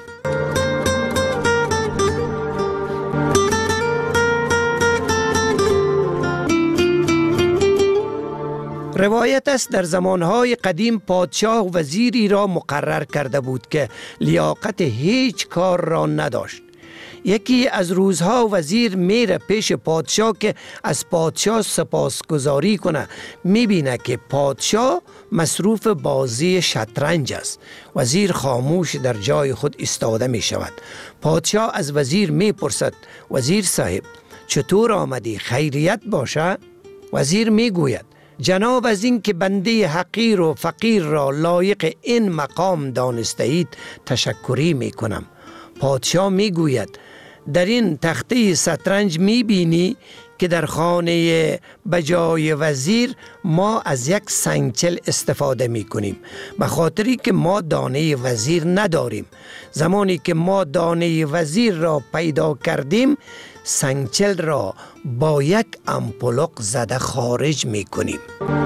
روایت است در زمانهای قدیم پادشاه وزیری را مقرر کرده بود که لیاقت هیچ کار را نداشت. یکی از روزها وزیر میره پیش پادشاه که از پادشاه سپاسگزاری کنه. میبینه که پادشاه مصروف بازی شطرنج است. وزیر خاموش در جای خود ایستاده می شود. پادشاه از وزیر میپرسد وزیر صاحب چطور آمدی؟ خیریت باشه؟ وزیر میگوید جناب از این که بنده حقیر و فقیر را لایق این مقام دانسته اید تشکری می کنم. پادشاه می گوید در این تخته شطرنج می بینی که در خانه بجای وزیر ما از یک سنگچل استفاده می کنیم، به خاطری که ما دانه وزیر نداریم. زمانی که ما دانه وزیر را پیدا کردیم، سنگچل را با یک امپلق زده خارج می کنیم.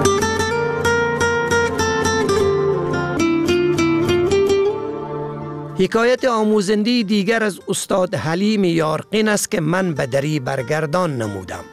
حکایت آموزنده دیگر از استاد حلیم یارقین است که من به دری برگردان نمودم.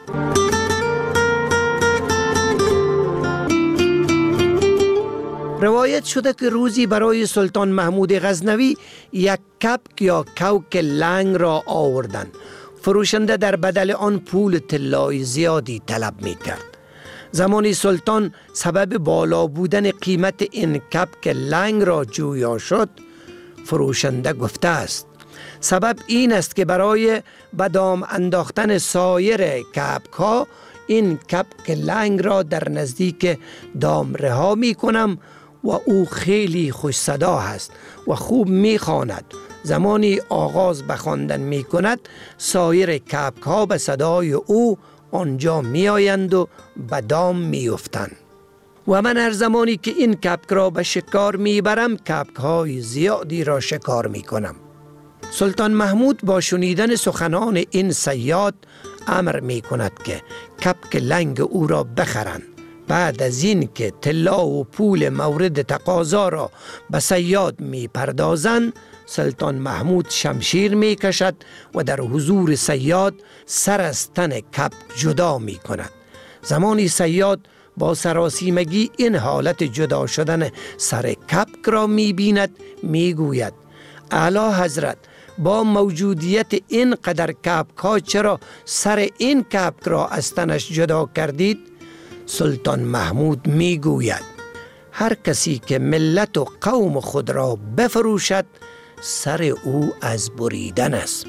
روایت شده که روزی برای سلطان محمود غزنوی یک کپک یا کوک لنگ را آوردند. فروشنده در بدل آن پول طلای زیادی طلب می کرد. زمانی سلطان سبب بالا بودن قیمت این کپک لنگ را جویا شد، فروشنده گفته است سبب این است که برای به دام انداختن سایر کپک ها این کپک لنگ را در نزدیک دام رها می کنم و او خیلی خوش صدا است و خوب می خواند. زمانی آغاز به خواندن می کند، سایر کپک ها به صدای او آنجا می آیند و به دام می افتند. و من هر زمانی که این کپک را به شکار می برم، کپک های زیادی را شکار می کنم. سلطان محمود با شنیدن سخنان این صیاد امر می کند که کپک لنگ او را بخرند. بعد از این که طلا و پول مورد تقاضا را به صیاد می پردازند، سلطان محمود شمشیر می کشد و در حضور صیاد سر از تن کپک جدا می کند. زمانی صیاد با سراسیمگی این حالت جدا شدن سر کپک را می بیند، می گوید اعلی حضرت، با موجودیت این قدر کپک ها چرا سر این کپک را از تنش جدا کردید؟ سلطان محمود می گوید هر کسی که ملت و قوم خود را بفروشد، سر او از بریدن است.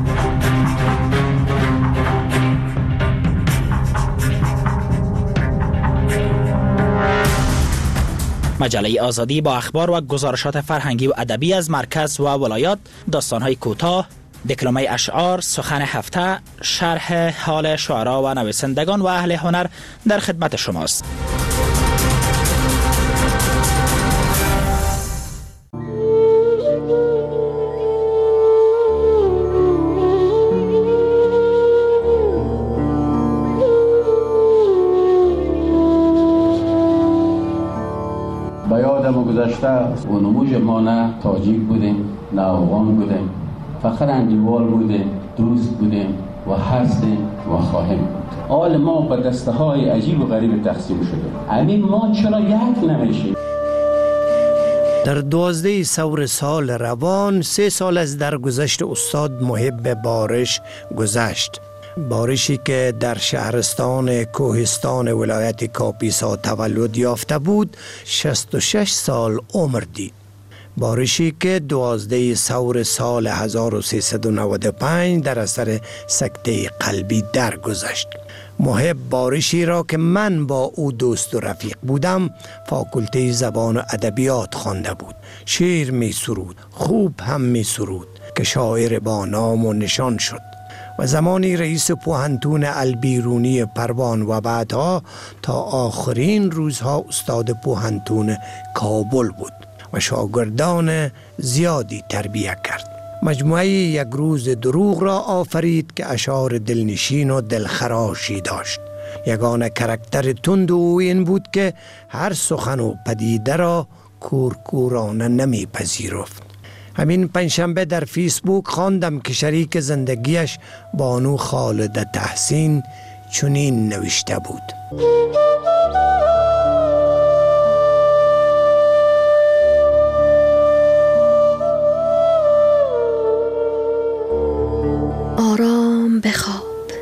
مجله آزادی با اخبار و گزارشات فرهنگی و ادبی از مرکز و ولایات، داستان‌های کوتاه، دکلمه اشعار، سخن هفته، شرح حال شعرا و نویسندگان و اهل هنر در خدمت شماست. گذشته و نموج ما نه تاجیک بودیم، نه افغان بودیم، فقط انجیوال بودیم، دوست بودیم و هستیم و خواهیم بود. آل ما به دسته های عجیب و غریب تقسیم شده. همین ما چرا یک نمیشیم؟ در 12 ثور سال روان 3 سال از درگذشت استاد محب بارش گذشت. بارشی که در شهرستان کوهستان ولایت کاپیسا تولد یافته بود 66 سال عمر دید. بارشی که 12 ثور سال 1395 در اثر سکته قلبی درگذشت. محب بارشی را که من با او دوست و رفیق بودم، فاکولته زبان و ادبیات خوانده بود. شعر می سرود، خوب هم می سرود که شاعر با نام و نشان شد و زمانی رئیس پوهنتون البیرونی پروان و بعدها تا آخرین روزها استاد پوهنتون کابل بود و شاگردان زیادی تربیت کرد. مجموعه یک روز دروغ را آفرید که اشعار دلنشین و دلخراشی داشت. یگانه کرکتر تند او این بود که هر سخن و پدیده را کورکورانه نمی پذیرفت. همین پنجشنبه در فیسبوک خواندم که شریک زندگیش بانو خالد تحسین چنین نوشته بود: آرام بخواب،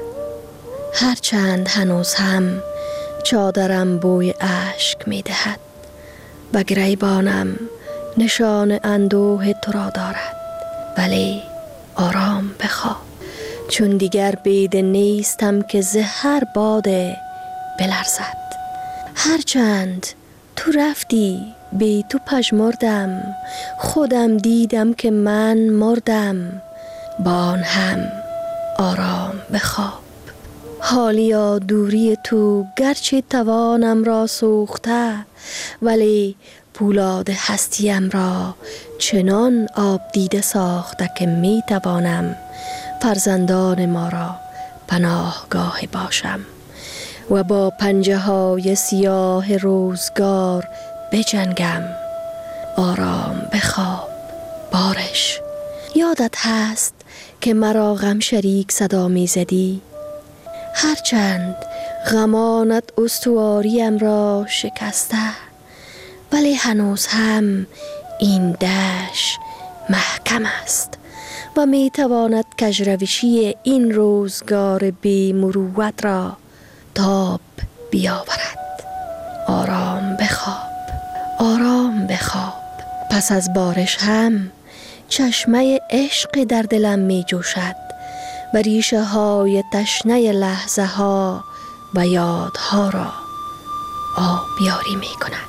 هرچند هنوز هم چادرم بوی اشک می دهد، و گریبانم نشان اندوه تو را دارد، ولی آرام بخواب، چون دیگر بید نیستم که زهر باده بلرزد. هرچند تو رفتی بی تو پژمردم، خودم دیدم که من مردم، با آن هم آرام بخواب. حالیا دوری تو گرچه توانم را سوخته، ولی پولاد هستیم را چنان آب دیده ساخته که می توانم فرزندان ما را پناهگاه باشم و با پنجه های سیاه روزگار بجنگم. آرام بخواب بارش. یادت هست که مرا غم شریک صدا می زدی؟ هرچند غمانت استواریم را شکسته، ولی هنوز هم این دشت محکم است و می تواند کجروشی این روزگار بی مروت را تاب بیاورد. آرام بخواب، آرام بخواب. پس از بارش هم چشمه عشق در دلم می جوشد و ریشه های تشنه لحظه ها و یادها را آبیاری می کند.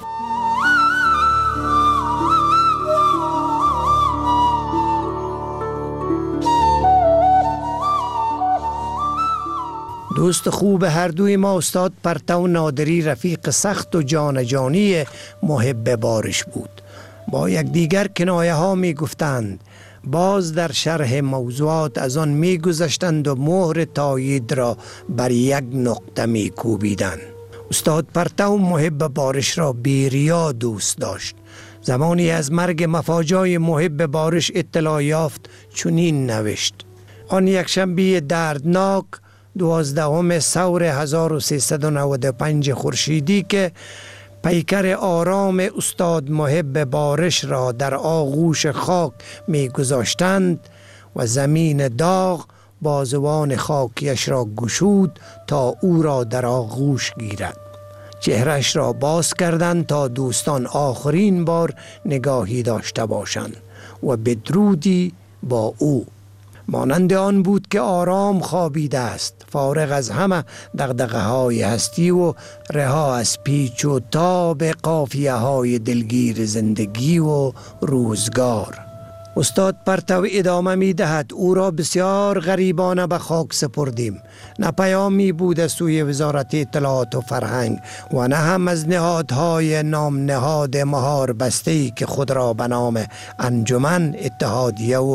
دوست خوب هر دوی ما استاد پرتو نادری رفیق سخت و جان جانی محب بارش بود. با یک دیگر کنایه ها می گفتند، باز در شرح موضوعات از آن می گذشتند و مهر تایید را بر یک نقطه می کوبیدند. استاد پرتو محب بارش را بیریا دوست داشت. زمانی از مرگ مفاجای محب بارش اطلاع یافت چنین نوشت: آن یک شنبه دردناک 12 ثور 1395 خورشیدی که پیکر آرام استاد محب بارش را در آغوش خاک می گذاشتند و زمین داغ بازوان خاکیش را گشود تا او را در آغوش گیرد. چهرش را باز کردند تا دوستان آخرین بار نگاهی داشته باشند و بدرودی با او. مانند آن بود که آرام خوابیده است، فارغ از همه دغدغه های هستی و رها از پیچ و تاب قافیه های دلگیر زندگی و روزگار. استاد پرتو ادامه می دهد: او را بسیار غریبانه به خاک سپردیم. نه پیامی بود از سوی وزارت اطلاعات و فرهنگ و نه هم از نهادهای نام نهاد مهار بسته‌ای که خود را به نام انجمن، اتحادیه و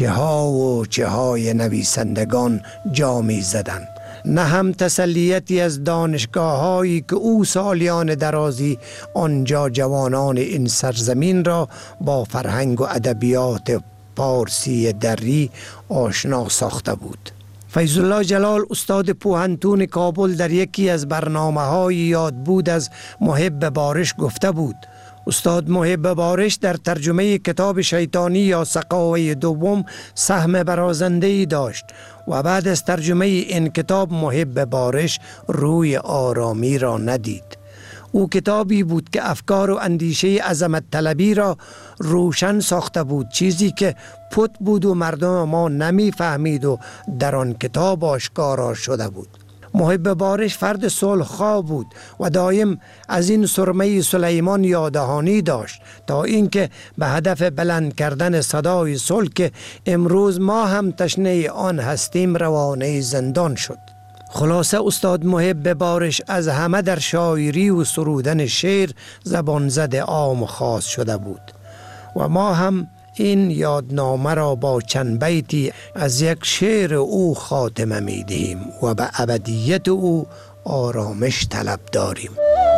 چه های نویسندگان جا می زدند. نه هم تسلیتی از دانشگاه هایی که او سالیان درازی آنجا جوانان این سرزمین را با فرهنگ و ادبیات پارسی دری آشنا ساخته بود. فیض الله جلال استاد پوهنتون کابل در یکی از برنامه‌های یاد بود از محب بارش گفته بود: استاد محب بارش در ترجمه کتاب شیطانی یا سقاوه دوم سهم برازنده‌ای داشت و بعد از ترجمه این کتاب محب بارش روی آرامی را ندید. او کتابی بود که افکار و اندیشه عظمت طلبی را روشن ساخته بود، چیزی که پت بود و مردم ما نمی فهمید و در آن کتاب آشکارا شده بود. محب بارش فرد صلح‌خواه بود و دایم از این سرمه سلیمان یادهانی داشت تا اینکه به هدف بلند کردن صدای صلح که امروز ما هم تشنه آن هستیم روانه زندان شد. خلاصه استاد محب بارش از همه در شاعری و سرودن شعر زبان زده عام خاص شده بود و ما هم این یادنامه را با چند بیتی از یک شعر او خاتمه می دهیم و به ابدیت او آرامش طلب داریم.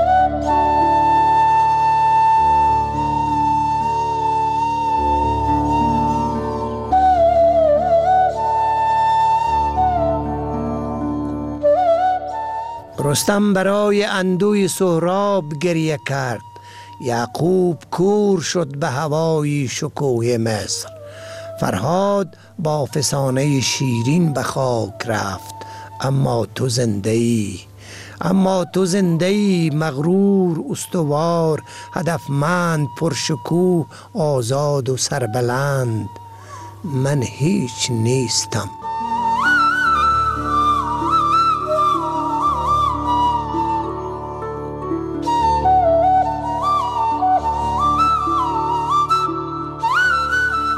رستم برای اندوی سهراب گریه کرد، یعقوب کور شد به هوای شکوه مصر. فرهاد با فسانه شیرین به خاک رفت، اما تو زنده ای مغرور استوار، هدفمند پرشکوه آزاد و سربلند. من هیچ نیستم.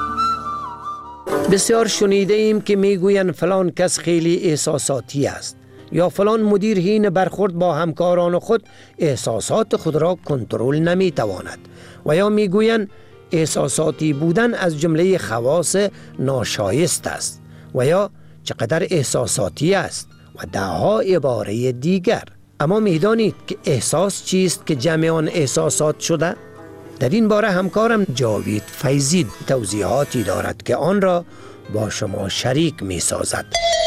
بسیار شنیده ایم که میگویند فلان کس خیلی احساساتی است. یا فلان مدیر حین برخورد با همکاران خود احساسات خود را کنترل نمی تواند و یا می گویند احساساتی بودن از جمله خواص ناشایست است و یا چقدر احساساتی است و دهها عباره دیگر. اما می دانید که احساس چیست که جمع آن احساسات شده؟ در این باره همکارم جاوید فیضی توضیحاتی دارد که آن را با شما شریک می سازد.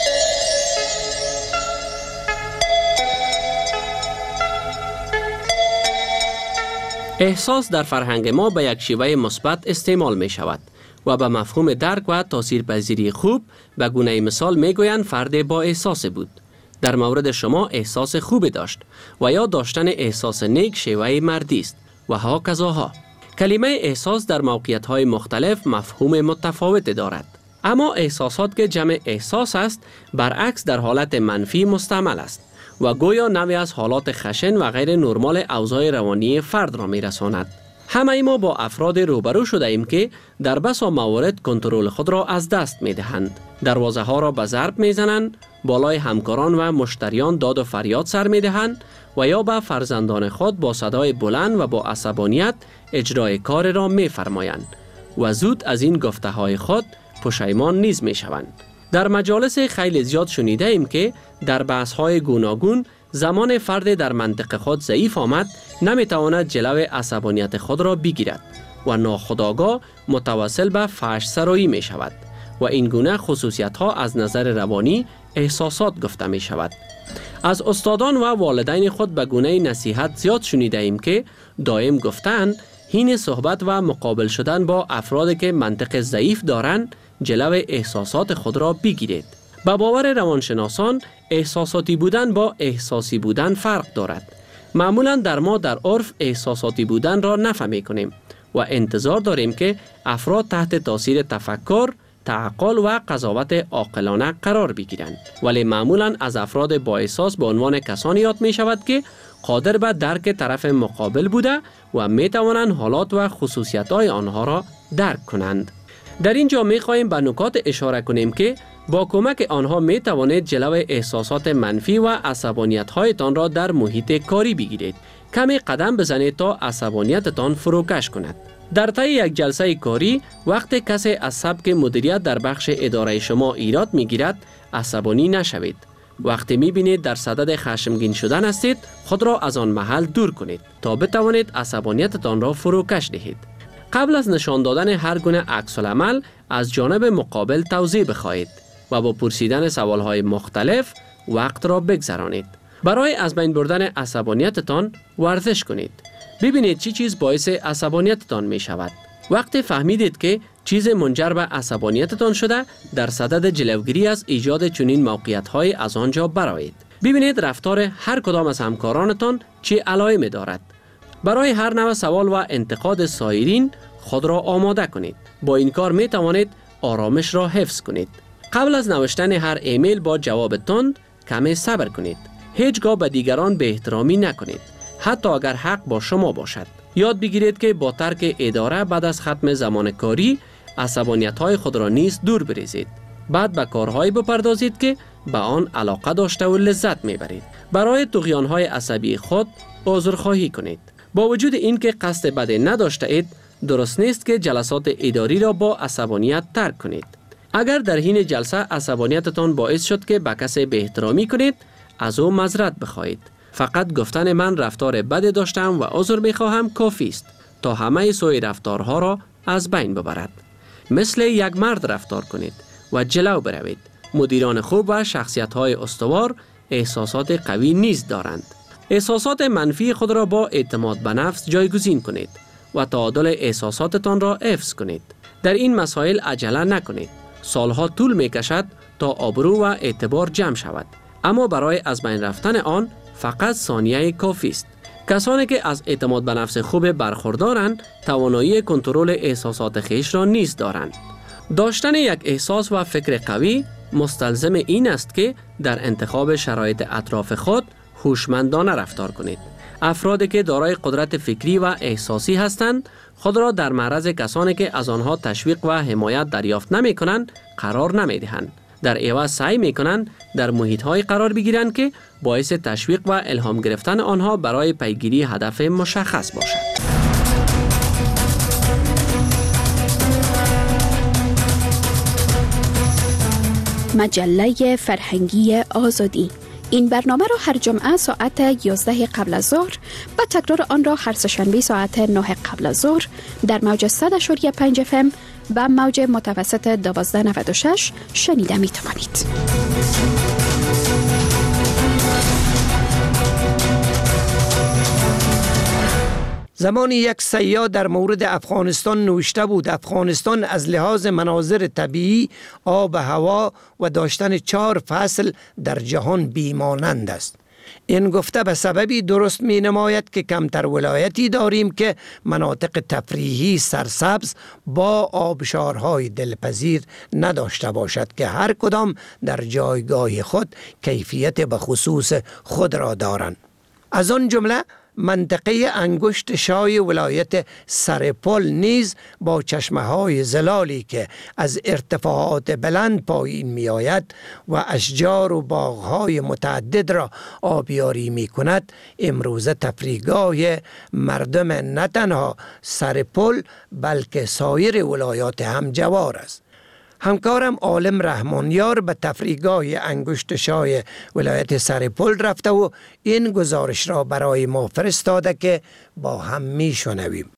احساس در فرهنگ ما به یک شیوه مثبت استعمال می شود و به مفهوم درک و تاثیرپذیری خوب به گونه مثال می گویند فرد با احساس بود. در مورد شما احساس خوبی داشت و یا داشتن احساس نیک شیوه مردی است و ها کذاها. کلمه احساس در موقعیت‌های مختلف مفهوم متفاوت دارد. اما احساسات که جمع احساس است برعکس در حالت منفی مستعمل است و گویا نوعی از حالات خشن و غیر نرمال اوضاع روانی فرد را می‌رساند. همه ما با افراد روبرو شده ایم که در بسا موارد کنترل خود را از دست می‌دهند. دروازه ها را به ضرب می‌زنند، بالای همکاران و مشتریان داد و فریاد سر می‌دهند و یا به فرزندان خود با صدای بلند و با عصبانیت اجرای کار را می‌فرمایند و زود از این گفته‌های خود پشیمان نیز می‌شوند. در مجالس خیلی زیاد شنیده ایم که در بحث‌های گوناگون زمان فرد در منطق خود ضعیف آمد نمی‌تواند جلو عصبانیت خود را بگیرد و ناخودآگاه متوسل به فحش سرایی می‌شود و این گونه خصوصیت‌ها از نظر روانی احساسات گفته می‌شود. از استادان و والدین خود به گونه نصیحت زیاد شنیده ایم که دائم گفتند حین صحبت و مقابل شدن با افرادی که منطق ضعیف دارند جلو احساسات خود را بگیرید. به باور روانشناسان احساساتی بودن با احساسی بودن فرق دارد. معمولا در ما در عرف احساساتی بودن را نفهمی کنیم و انتظار داریم که افراد تحت تاثیر تفکر، تعقل و قضاوت عاقلانه قرار بگیرند، ولی معمولا از افراد با احساس به عنوان کسانی یاد می شود که قادر به درک طرف مقابل بوده و می توانند حالات و خصوصیت‌های آنها را درک کنند. در اینجا می خواهیم به نکات اشاره کنیم که با کمک آنها می توانید جلو احساسات منفی و عصبانیت‌هایتان را در محیط کاری بگیرید. کمی قدم بزنید تا عصبانیتتان فروکش کند. در طی یک جلسه کاری وقتی کسی از سبک مدیریت در بخش اداره شما ایراد میگیرد عصبانی نشوید. وقتی میبینید در صدد خشمگین شدن هستید خود را از آن محل دور کنید تا بتوانید عصبانیتتان را فروکش دهید. قبل از نشان دادن هر گونه عکس العمل از جانب مقابل توضیح بخواهید و با پرسیدن سوالهای مختلف وقت را بگذرانید. برای از بین بردن عصبانیتتان ورزش کنید. ببینید چی چیز باعث عصبانیتتان می شود. وقتی فهمیدید که چیز منجر به عصبانیتتان شده در صدد جلوگیری از ایجاد چنین موقعیت‌های از آنجا برآیید. ببینید رفتار هر کدام از همکارانتان چه علائمی دارد. برای هر نوع سوال و انتقاد سایرین خود را آماده کنید. با این کار می توانید آرامش را حفظ کنید. قبل از نوشتن هر ایمیل با جواب تند کمی صبر کنید. هیچگاه به دیگران بی احترامی نکنید، حتی اگر حق با شما باشد. یاد بگیرید که با ترک اداره بعد از ختم زمان کاری عصبانیت‌های خود را نیز دور بریزید. بعد به کارهایی بپردازید که به آن علاقه داشته و لذت میبرید. برای طغیان‌های عصبی خود عذرخواهی کنید. با وجود اینکه قصد بدی نداشته اید، درست نیست که جلسات اداری را با عصبانیت ترک کنید. اگر در حین جلسه عصبانیتتان باعث شد که به کسی بی احترامی کنید، از او معذرت بخواهید. فقط گفتن من رفتار بدی داشتم و عذر می‌خواهم کافی است تا همه سوء رفتارها را از بین ببرد. مثل یک مرد رفتار کنید و جلو بروید. مدیران خوب و شخصیت‌های استوار احساسات قوی نیز دارند. احساسات منفی خود را با اعتماد به نفس جایگزین کنید و تعادل احساساتتان را حفظ کنید. در این مسائل عجله نکنید. سالها طول می‌کشد تا آبرو و اعتبار جمع شود، اما برای از بین رفتن آن فقط ثانیه کافی است. کسانی که از اعتماد به نفس خوب برخوردارند توانایی کنترل احساسات خویش را نیز دارند. داشتن یک احساس و فکر قوی مستلزم این است که در انتخاب شرایط اطراف خود هوشمندانه رفتار کنید. افرادی که دارای قدرت فکری و احساسی هستند خود را در معرض کسانی که از آنها تشویق و حمایت دریافت نمی کنند قرار نمی دهند در عوض سعی میکنند در محیط‌های قرار بگیرند که باعث تشویق و الهام گرفتن آنها برای پیگیری هدف مشخص باشد. مجله فرهنگی آزادی. این برنامه را هر جمعه ساعت 11 قبل از ظهر و تکرار آن را هر سه‌شنبه ساعت 9 قبل از ظهر در موج 100.5 FM و موج متوسط 1296 شنیده می توانید. زمانی یک سیاه در مورد افغانستان نوشته بود: افغانستان از لحاظ مناظر طبیعی، آب و هوا و داشتن 4 فصل در جهان بیمانند است. این گفته به سببی درست می نماید که کمتر ولایتی داریم که مناطق تفریحی سرسبز با آبشارهای دلپذیر نداشته باشد که هر کدام در جایگاه خود کیفیت به خصوص خود را دارند. از آن جمله منطقه انگشت شای ولایت سرپل نیز با چشمه‌های زلالی که از ارتفاعات بلند پایین می آید و اشجار و باغ‌های متعدد را آبیاری می کند، امروزه تفریحگاه مردم نه تنها سرپل بلکه سایر ولایات همجوار است. همکارم عالم رحمانیار به تفریحگاه انگشت شای ولایت سرپل رفته و این گزارش را برای ما فرستاده که با هم می شنویم.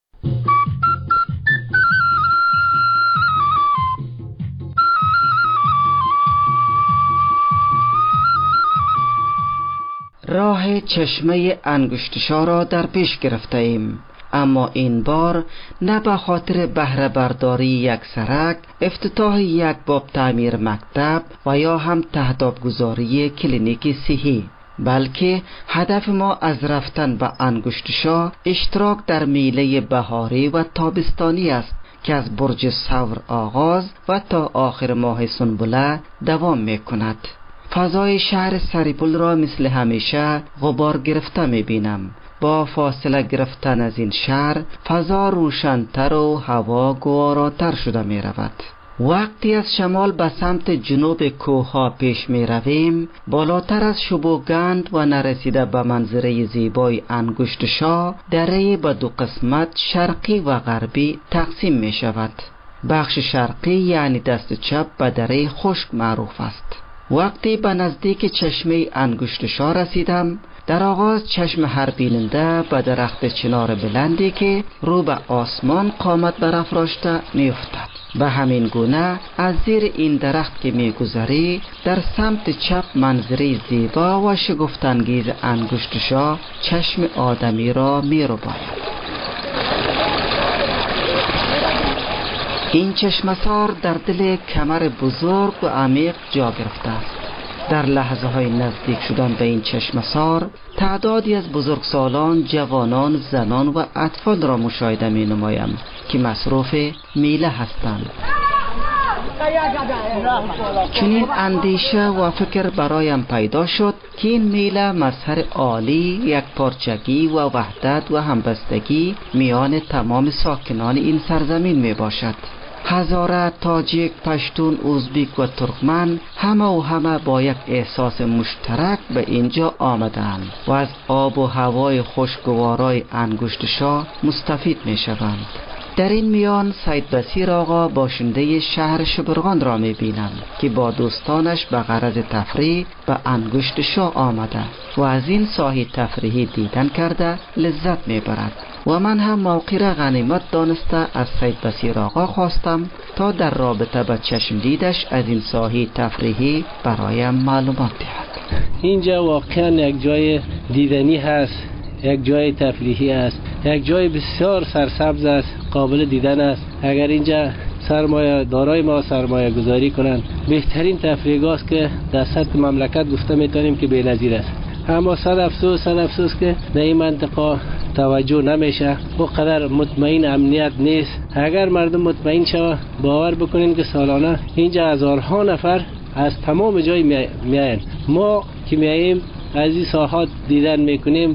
راه چشمه انگشتشا را در پیش گرفته ایم، اما این بار نه به خاطر بهره برداری یک سرک، افتتاح یک باب تعمیر مکتب و یا هم تهداب گذاری کلینیک صحی، بلکه هدف ما از رفتن به انگشتشا اشتراک در میله بهاری و تابستانی است که از برج ثور آغاز و تا آخر ماه سنبله دوام می کند. فضای شهر سرپل را مثل همیشه غبار گرفته می بینم. با فاصله گرفتن از این شهر فضا روشن‌تر و هوا گواراتر شده می رود. وقتی از شمال به سمت جنوب کوه‌ها پیش می رویم، بالاتر از شبوگند و نرسیده به منظره زیبای انگشتشا، دره به 2 قسمت شرقی و غربی تقسیم می شود. بخش شرقی یعنی دست چپ به دره خشک معروف است. وقتی به نزدیک چشمه انگشتشا رسیدم، در آغاز چشم هر بیننده به درخت چنار بلندی که رو به آسمان قامت برافراشته می افتد. به همین گونه از زیر این درخت که می گذری در سمت چپ منظری زیبا و شگفت‌انگیز انگشتشا چشم آدمی را می رو باید. این چشمسار در دل کمر بزرگ و عمیق جا گرفته است. در لحظه های نزدیک شدن به این چشمسار تعدادی از بزرگسالان، جوانان، زنان و اطفال را مشاهده می نمایم که مصروف میله هستند. چنین اندیشه و فکر برایم پیدا شد که این میله مظهر عالی، یک پارچگی و وحدت و همبستگی میان تمام ساکنان این سرزمین می باشد. هزاره، تاجیک، پشتون، ازبیک و ترکمن همه با یک احساس مشترک به اینجا آمدند و از آب و هوای خوشگوارای انگشتشا مستفید می شوند. در این میان سید بصیر آقا باشنده شهر شبرغان را می بینم که با دوستانش به غرض تفریح به انگشتشا آمده و از این ساحه تفریحی دیدن کرده لذت می برد. و من هم موقع را غنیمت دانسته از سید بصیر آقا خواستم تا در رابطه به چشم دیدش از این ساحه تفریحی برایم معلومات دهد. اینجا واقعا یک جای دیدنی هست، یک جای تفریحی است، یک جای بسیار سرسبز است، قابل دیدن است. اگر اینجا سرمایه دارای ما سرمایه گذاری کنند، بهترین تفریحگاه است که در سطح مملکت گفته میتونیم که بی‌نظیر است. اما صد افسوس که در این منطقه توجه نمیشه، اونقدر مطمئن امنیت نیست. اگر مردم مطمئن شوه، باور بکنین که سالانه اینجا هزارها نفر از تمام جای میاین. ما که میاییم از این ساحات دیدن میکنیم،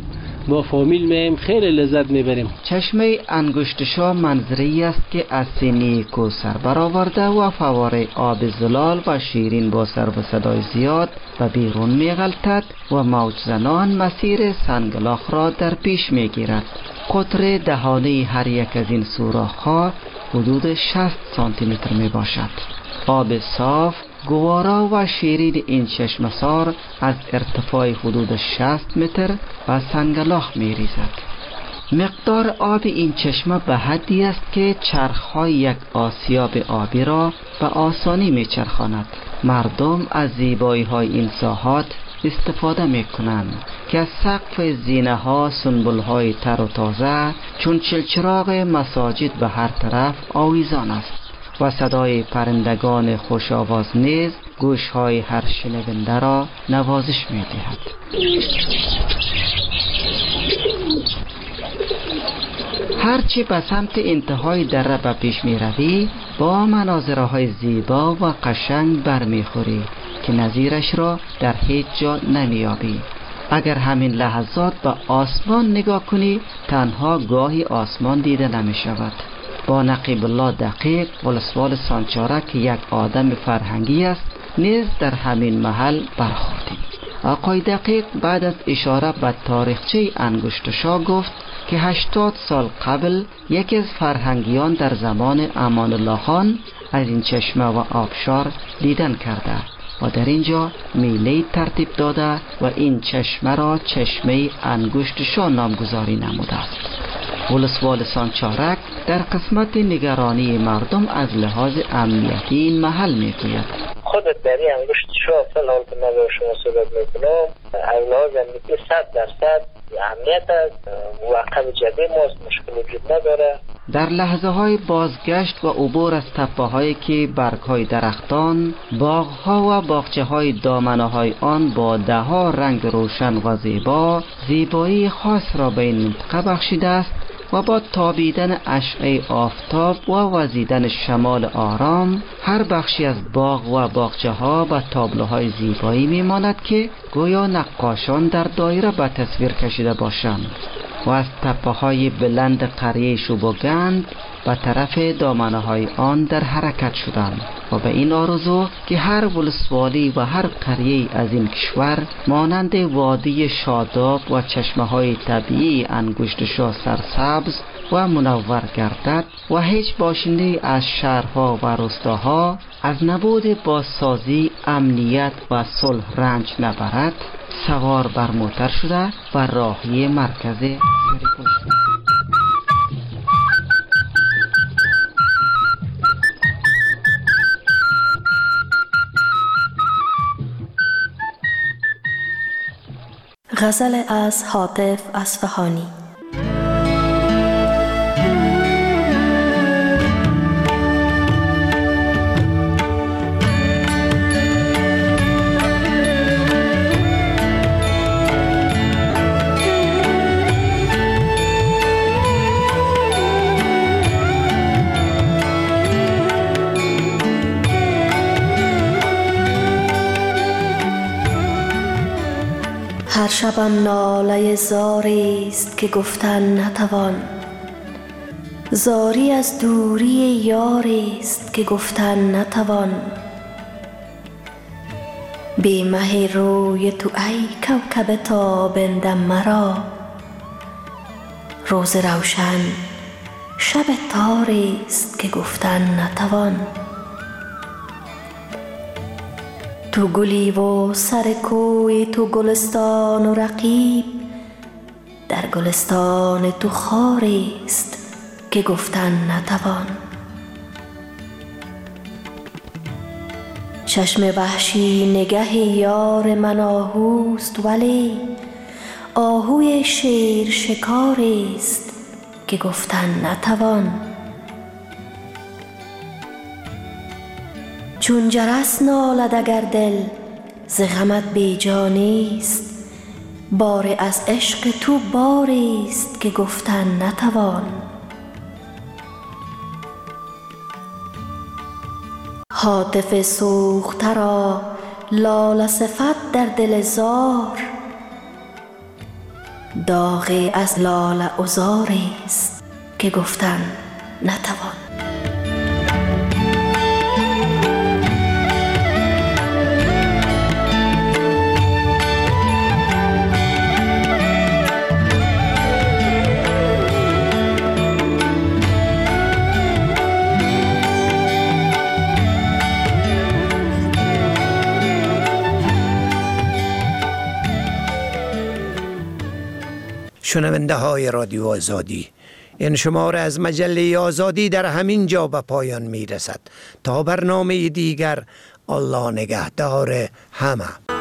با فامیل میایم خیلی لذت میبریم. چشمه انگشتشا منظری است که از سینی کوثر برآورده و فواره آب زلال و شیرین با سر و صدای زیاد و بیرون میغلطد و موج زنان مسیر سنگلاخ را در پیش میگیرد. قطر دهانه هر یک از این سوراخ‌ها حدود 60 سانتی متر می باشد. آب صاف، گوارا و شیرین این چشمسار از ارتفاع حدود 60 متر و سنگلاخ می ریزد. مقدار آب این چشمه به حدی است که چرخ‌های یک آسیاب آبی را به آسانی می چرخاند. مردم از زیبایی‌های این ساحات استفاده می کنند که از سقف زینه ها سنبول های تر و تازه چون چلچراغ مساجد به هر طرف آویزان است و صدای پرندگان خوش آواز نیز گوش های هر شنونده را نوازش می دهد. هرچی به سمت انتهای دره به پیش می روی با مناظرهای زیبا و قشنگ برمیخوری که نظیرش را در هیچ جا نمیابی. اگر همین لحظات به آسمان نگاه کنی تنها گاهی آسمان دیده نمی شود. با نقیب الله دقیق ولسوال سانچارک که یک آدم فرهنگی است نیز در همین محل برخوردیم. آقای دقیق بعد از اشاره به تاریخچه انگشتشا گفت که 80 سال قبل یکی از فرهنگیان در زمان امان الله خان از این چشمه و آبشار دیدن کرده و در اینجا میله ترتیب داده و این چشمه را چشمه انگشتشا نامگذاری نموده است. ولسوال سانچارک در قسمت نگرانی مردم از لحاظ امنیتی این محل میگوید خودت در این انگشتشا فلان که من به شما صحبت میکنم از لحاظ امنیتی 100% امنیت است و عقب جدید ماست، مشکل وجود نداره. در لحظه های بازگشت و عبور از تپه هایی که برگ های درختان، باغ ها و باغچه های دامنه های آن با ده ها رنگ روشن و زیبا زیبایی خاص را به این منطقه بخشیده است و با تابیدن اشعه آفتاب و وزیدن شمال آرام هر بخشی از باغ و باغچه ها به تابلوهای زیبایی میماند که گویا نقاشان در دایره به تصویر کشیده باشند و از تپه های بلند قریه شوبوگند به طرف دامنه های آن در حرکت شدند و به این آرزو که هر ولسوالی و هر قریه از این کشور مانند وادی شاداب و چشمه های طبیعی انگشتشا سرسبز و منور گردد و هیچ باشنده از شهرها و روستاها از نبود بازسازی، امنیت و صلح رنج نبرد، سوار بر موتر شده و راهی مرکز سریپور شده. غزل از حاطف اصفهانی. هر شبم ناله زاری است که گفتن نتوان، زاری از دوری یاری است که گفتن نتوان. بی مه روی تو ای کوکب تابنده مرا، روز روشن شب تاری است که گفتن نتوان. تو گلی و سر کوی تو گلستان و رقیب، در گلستان تو خاری است که گفتن نتوان. چشم وحشی نگه یار من آهوست، ولی آهوی شیر شکاری است که گفتن نتوان. چون جرس نالد اگر دل ز غمت بی جا نیست، بار از عشق تو باری است که گفتن نتوان. هاتف سوخته را لاله صفت در دل زار، داغ از لاله عذاری است که گفتن نتوان. شنونده های رادیو آزادی، این شماره از مجله آزادی در همین جا به پایان می رسد. تا برنامه دیگر، الله نگهدار همه.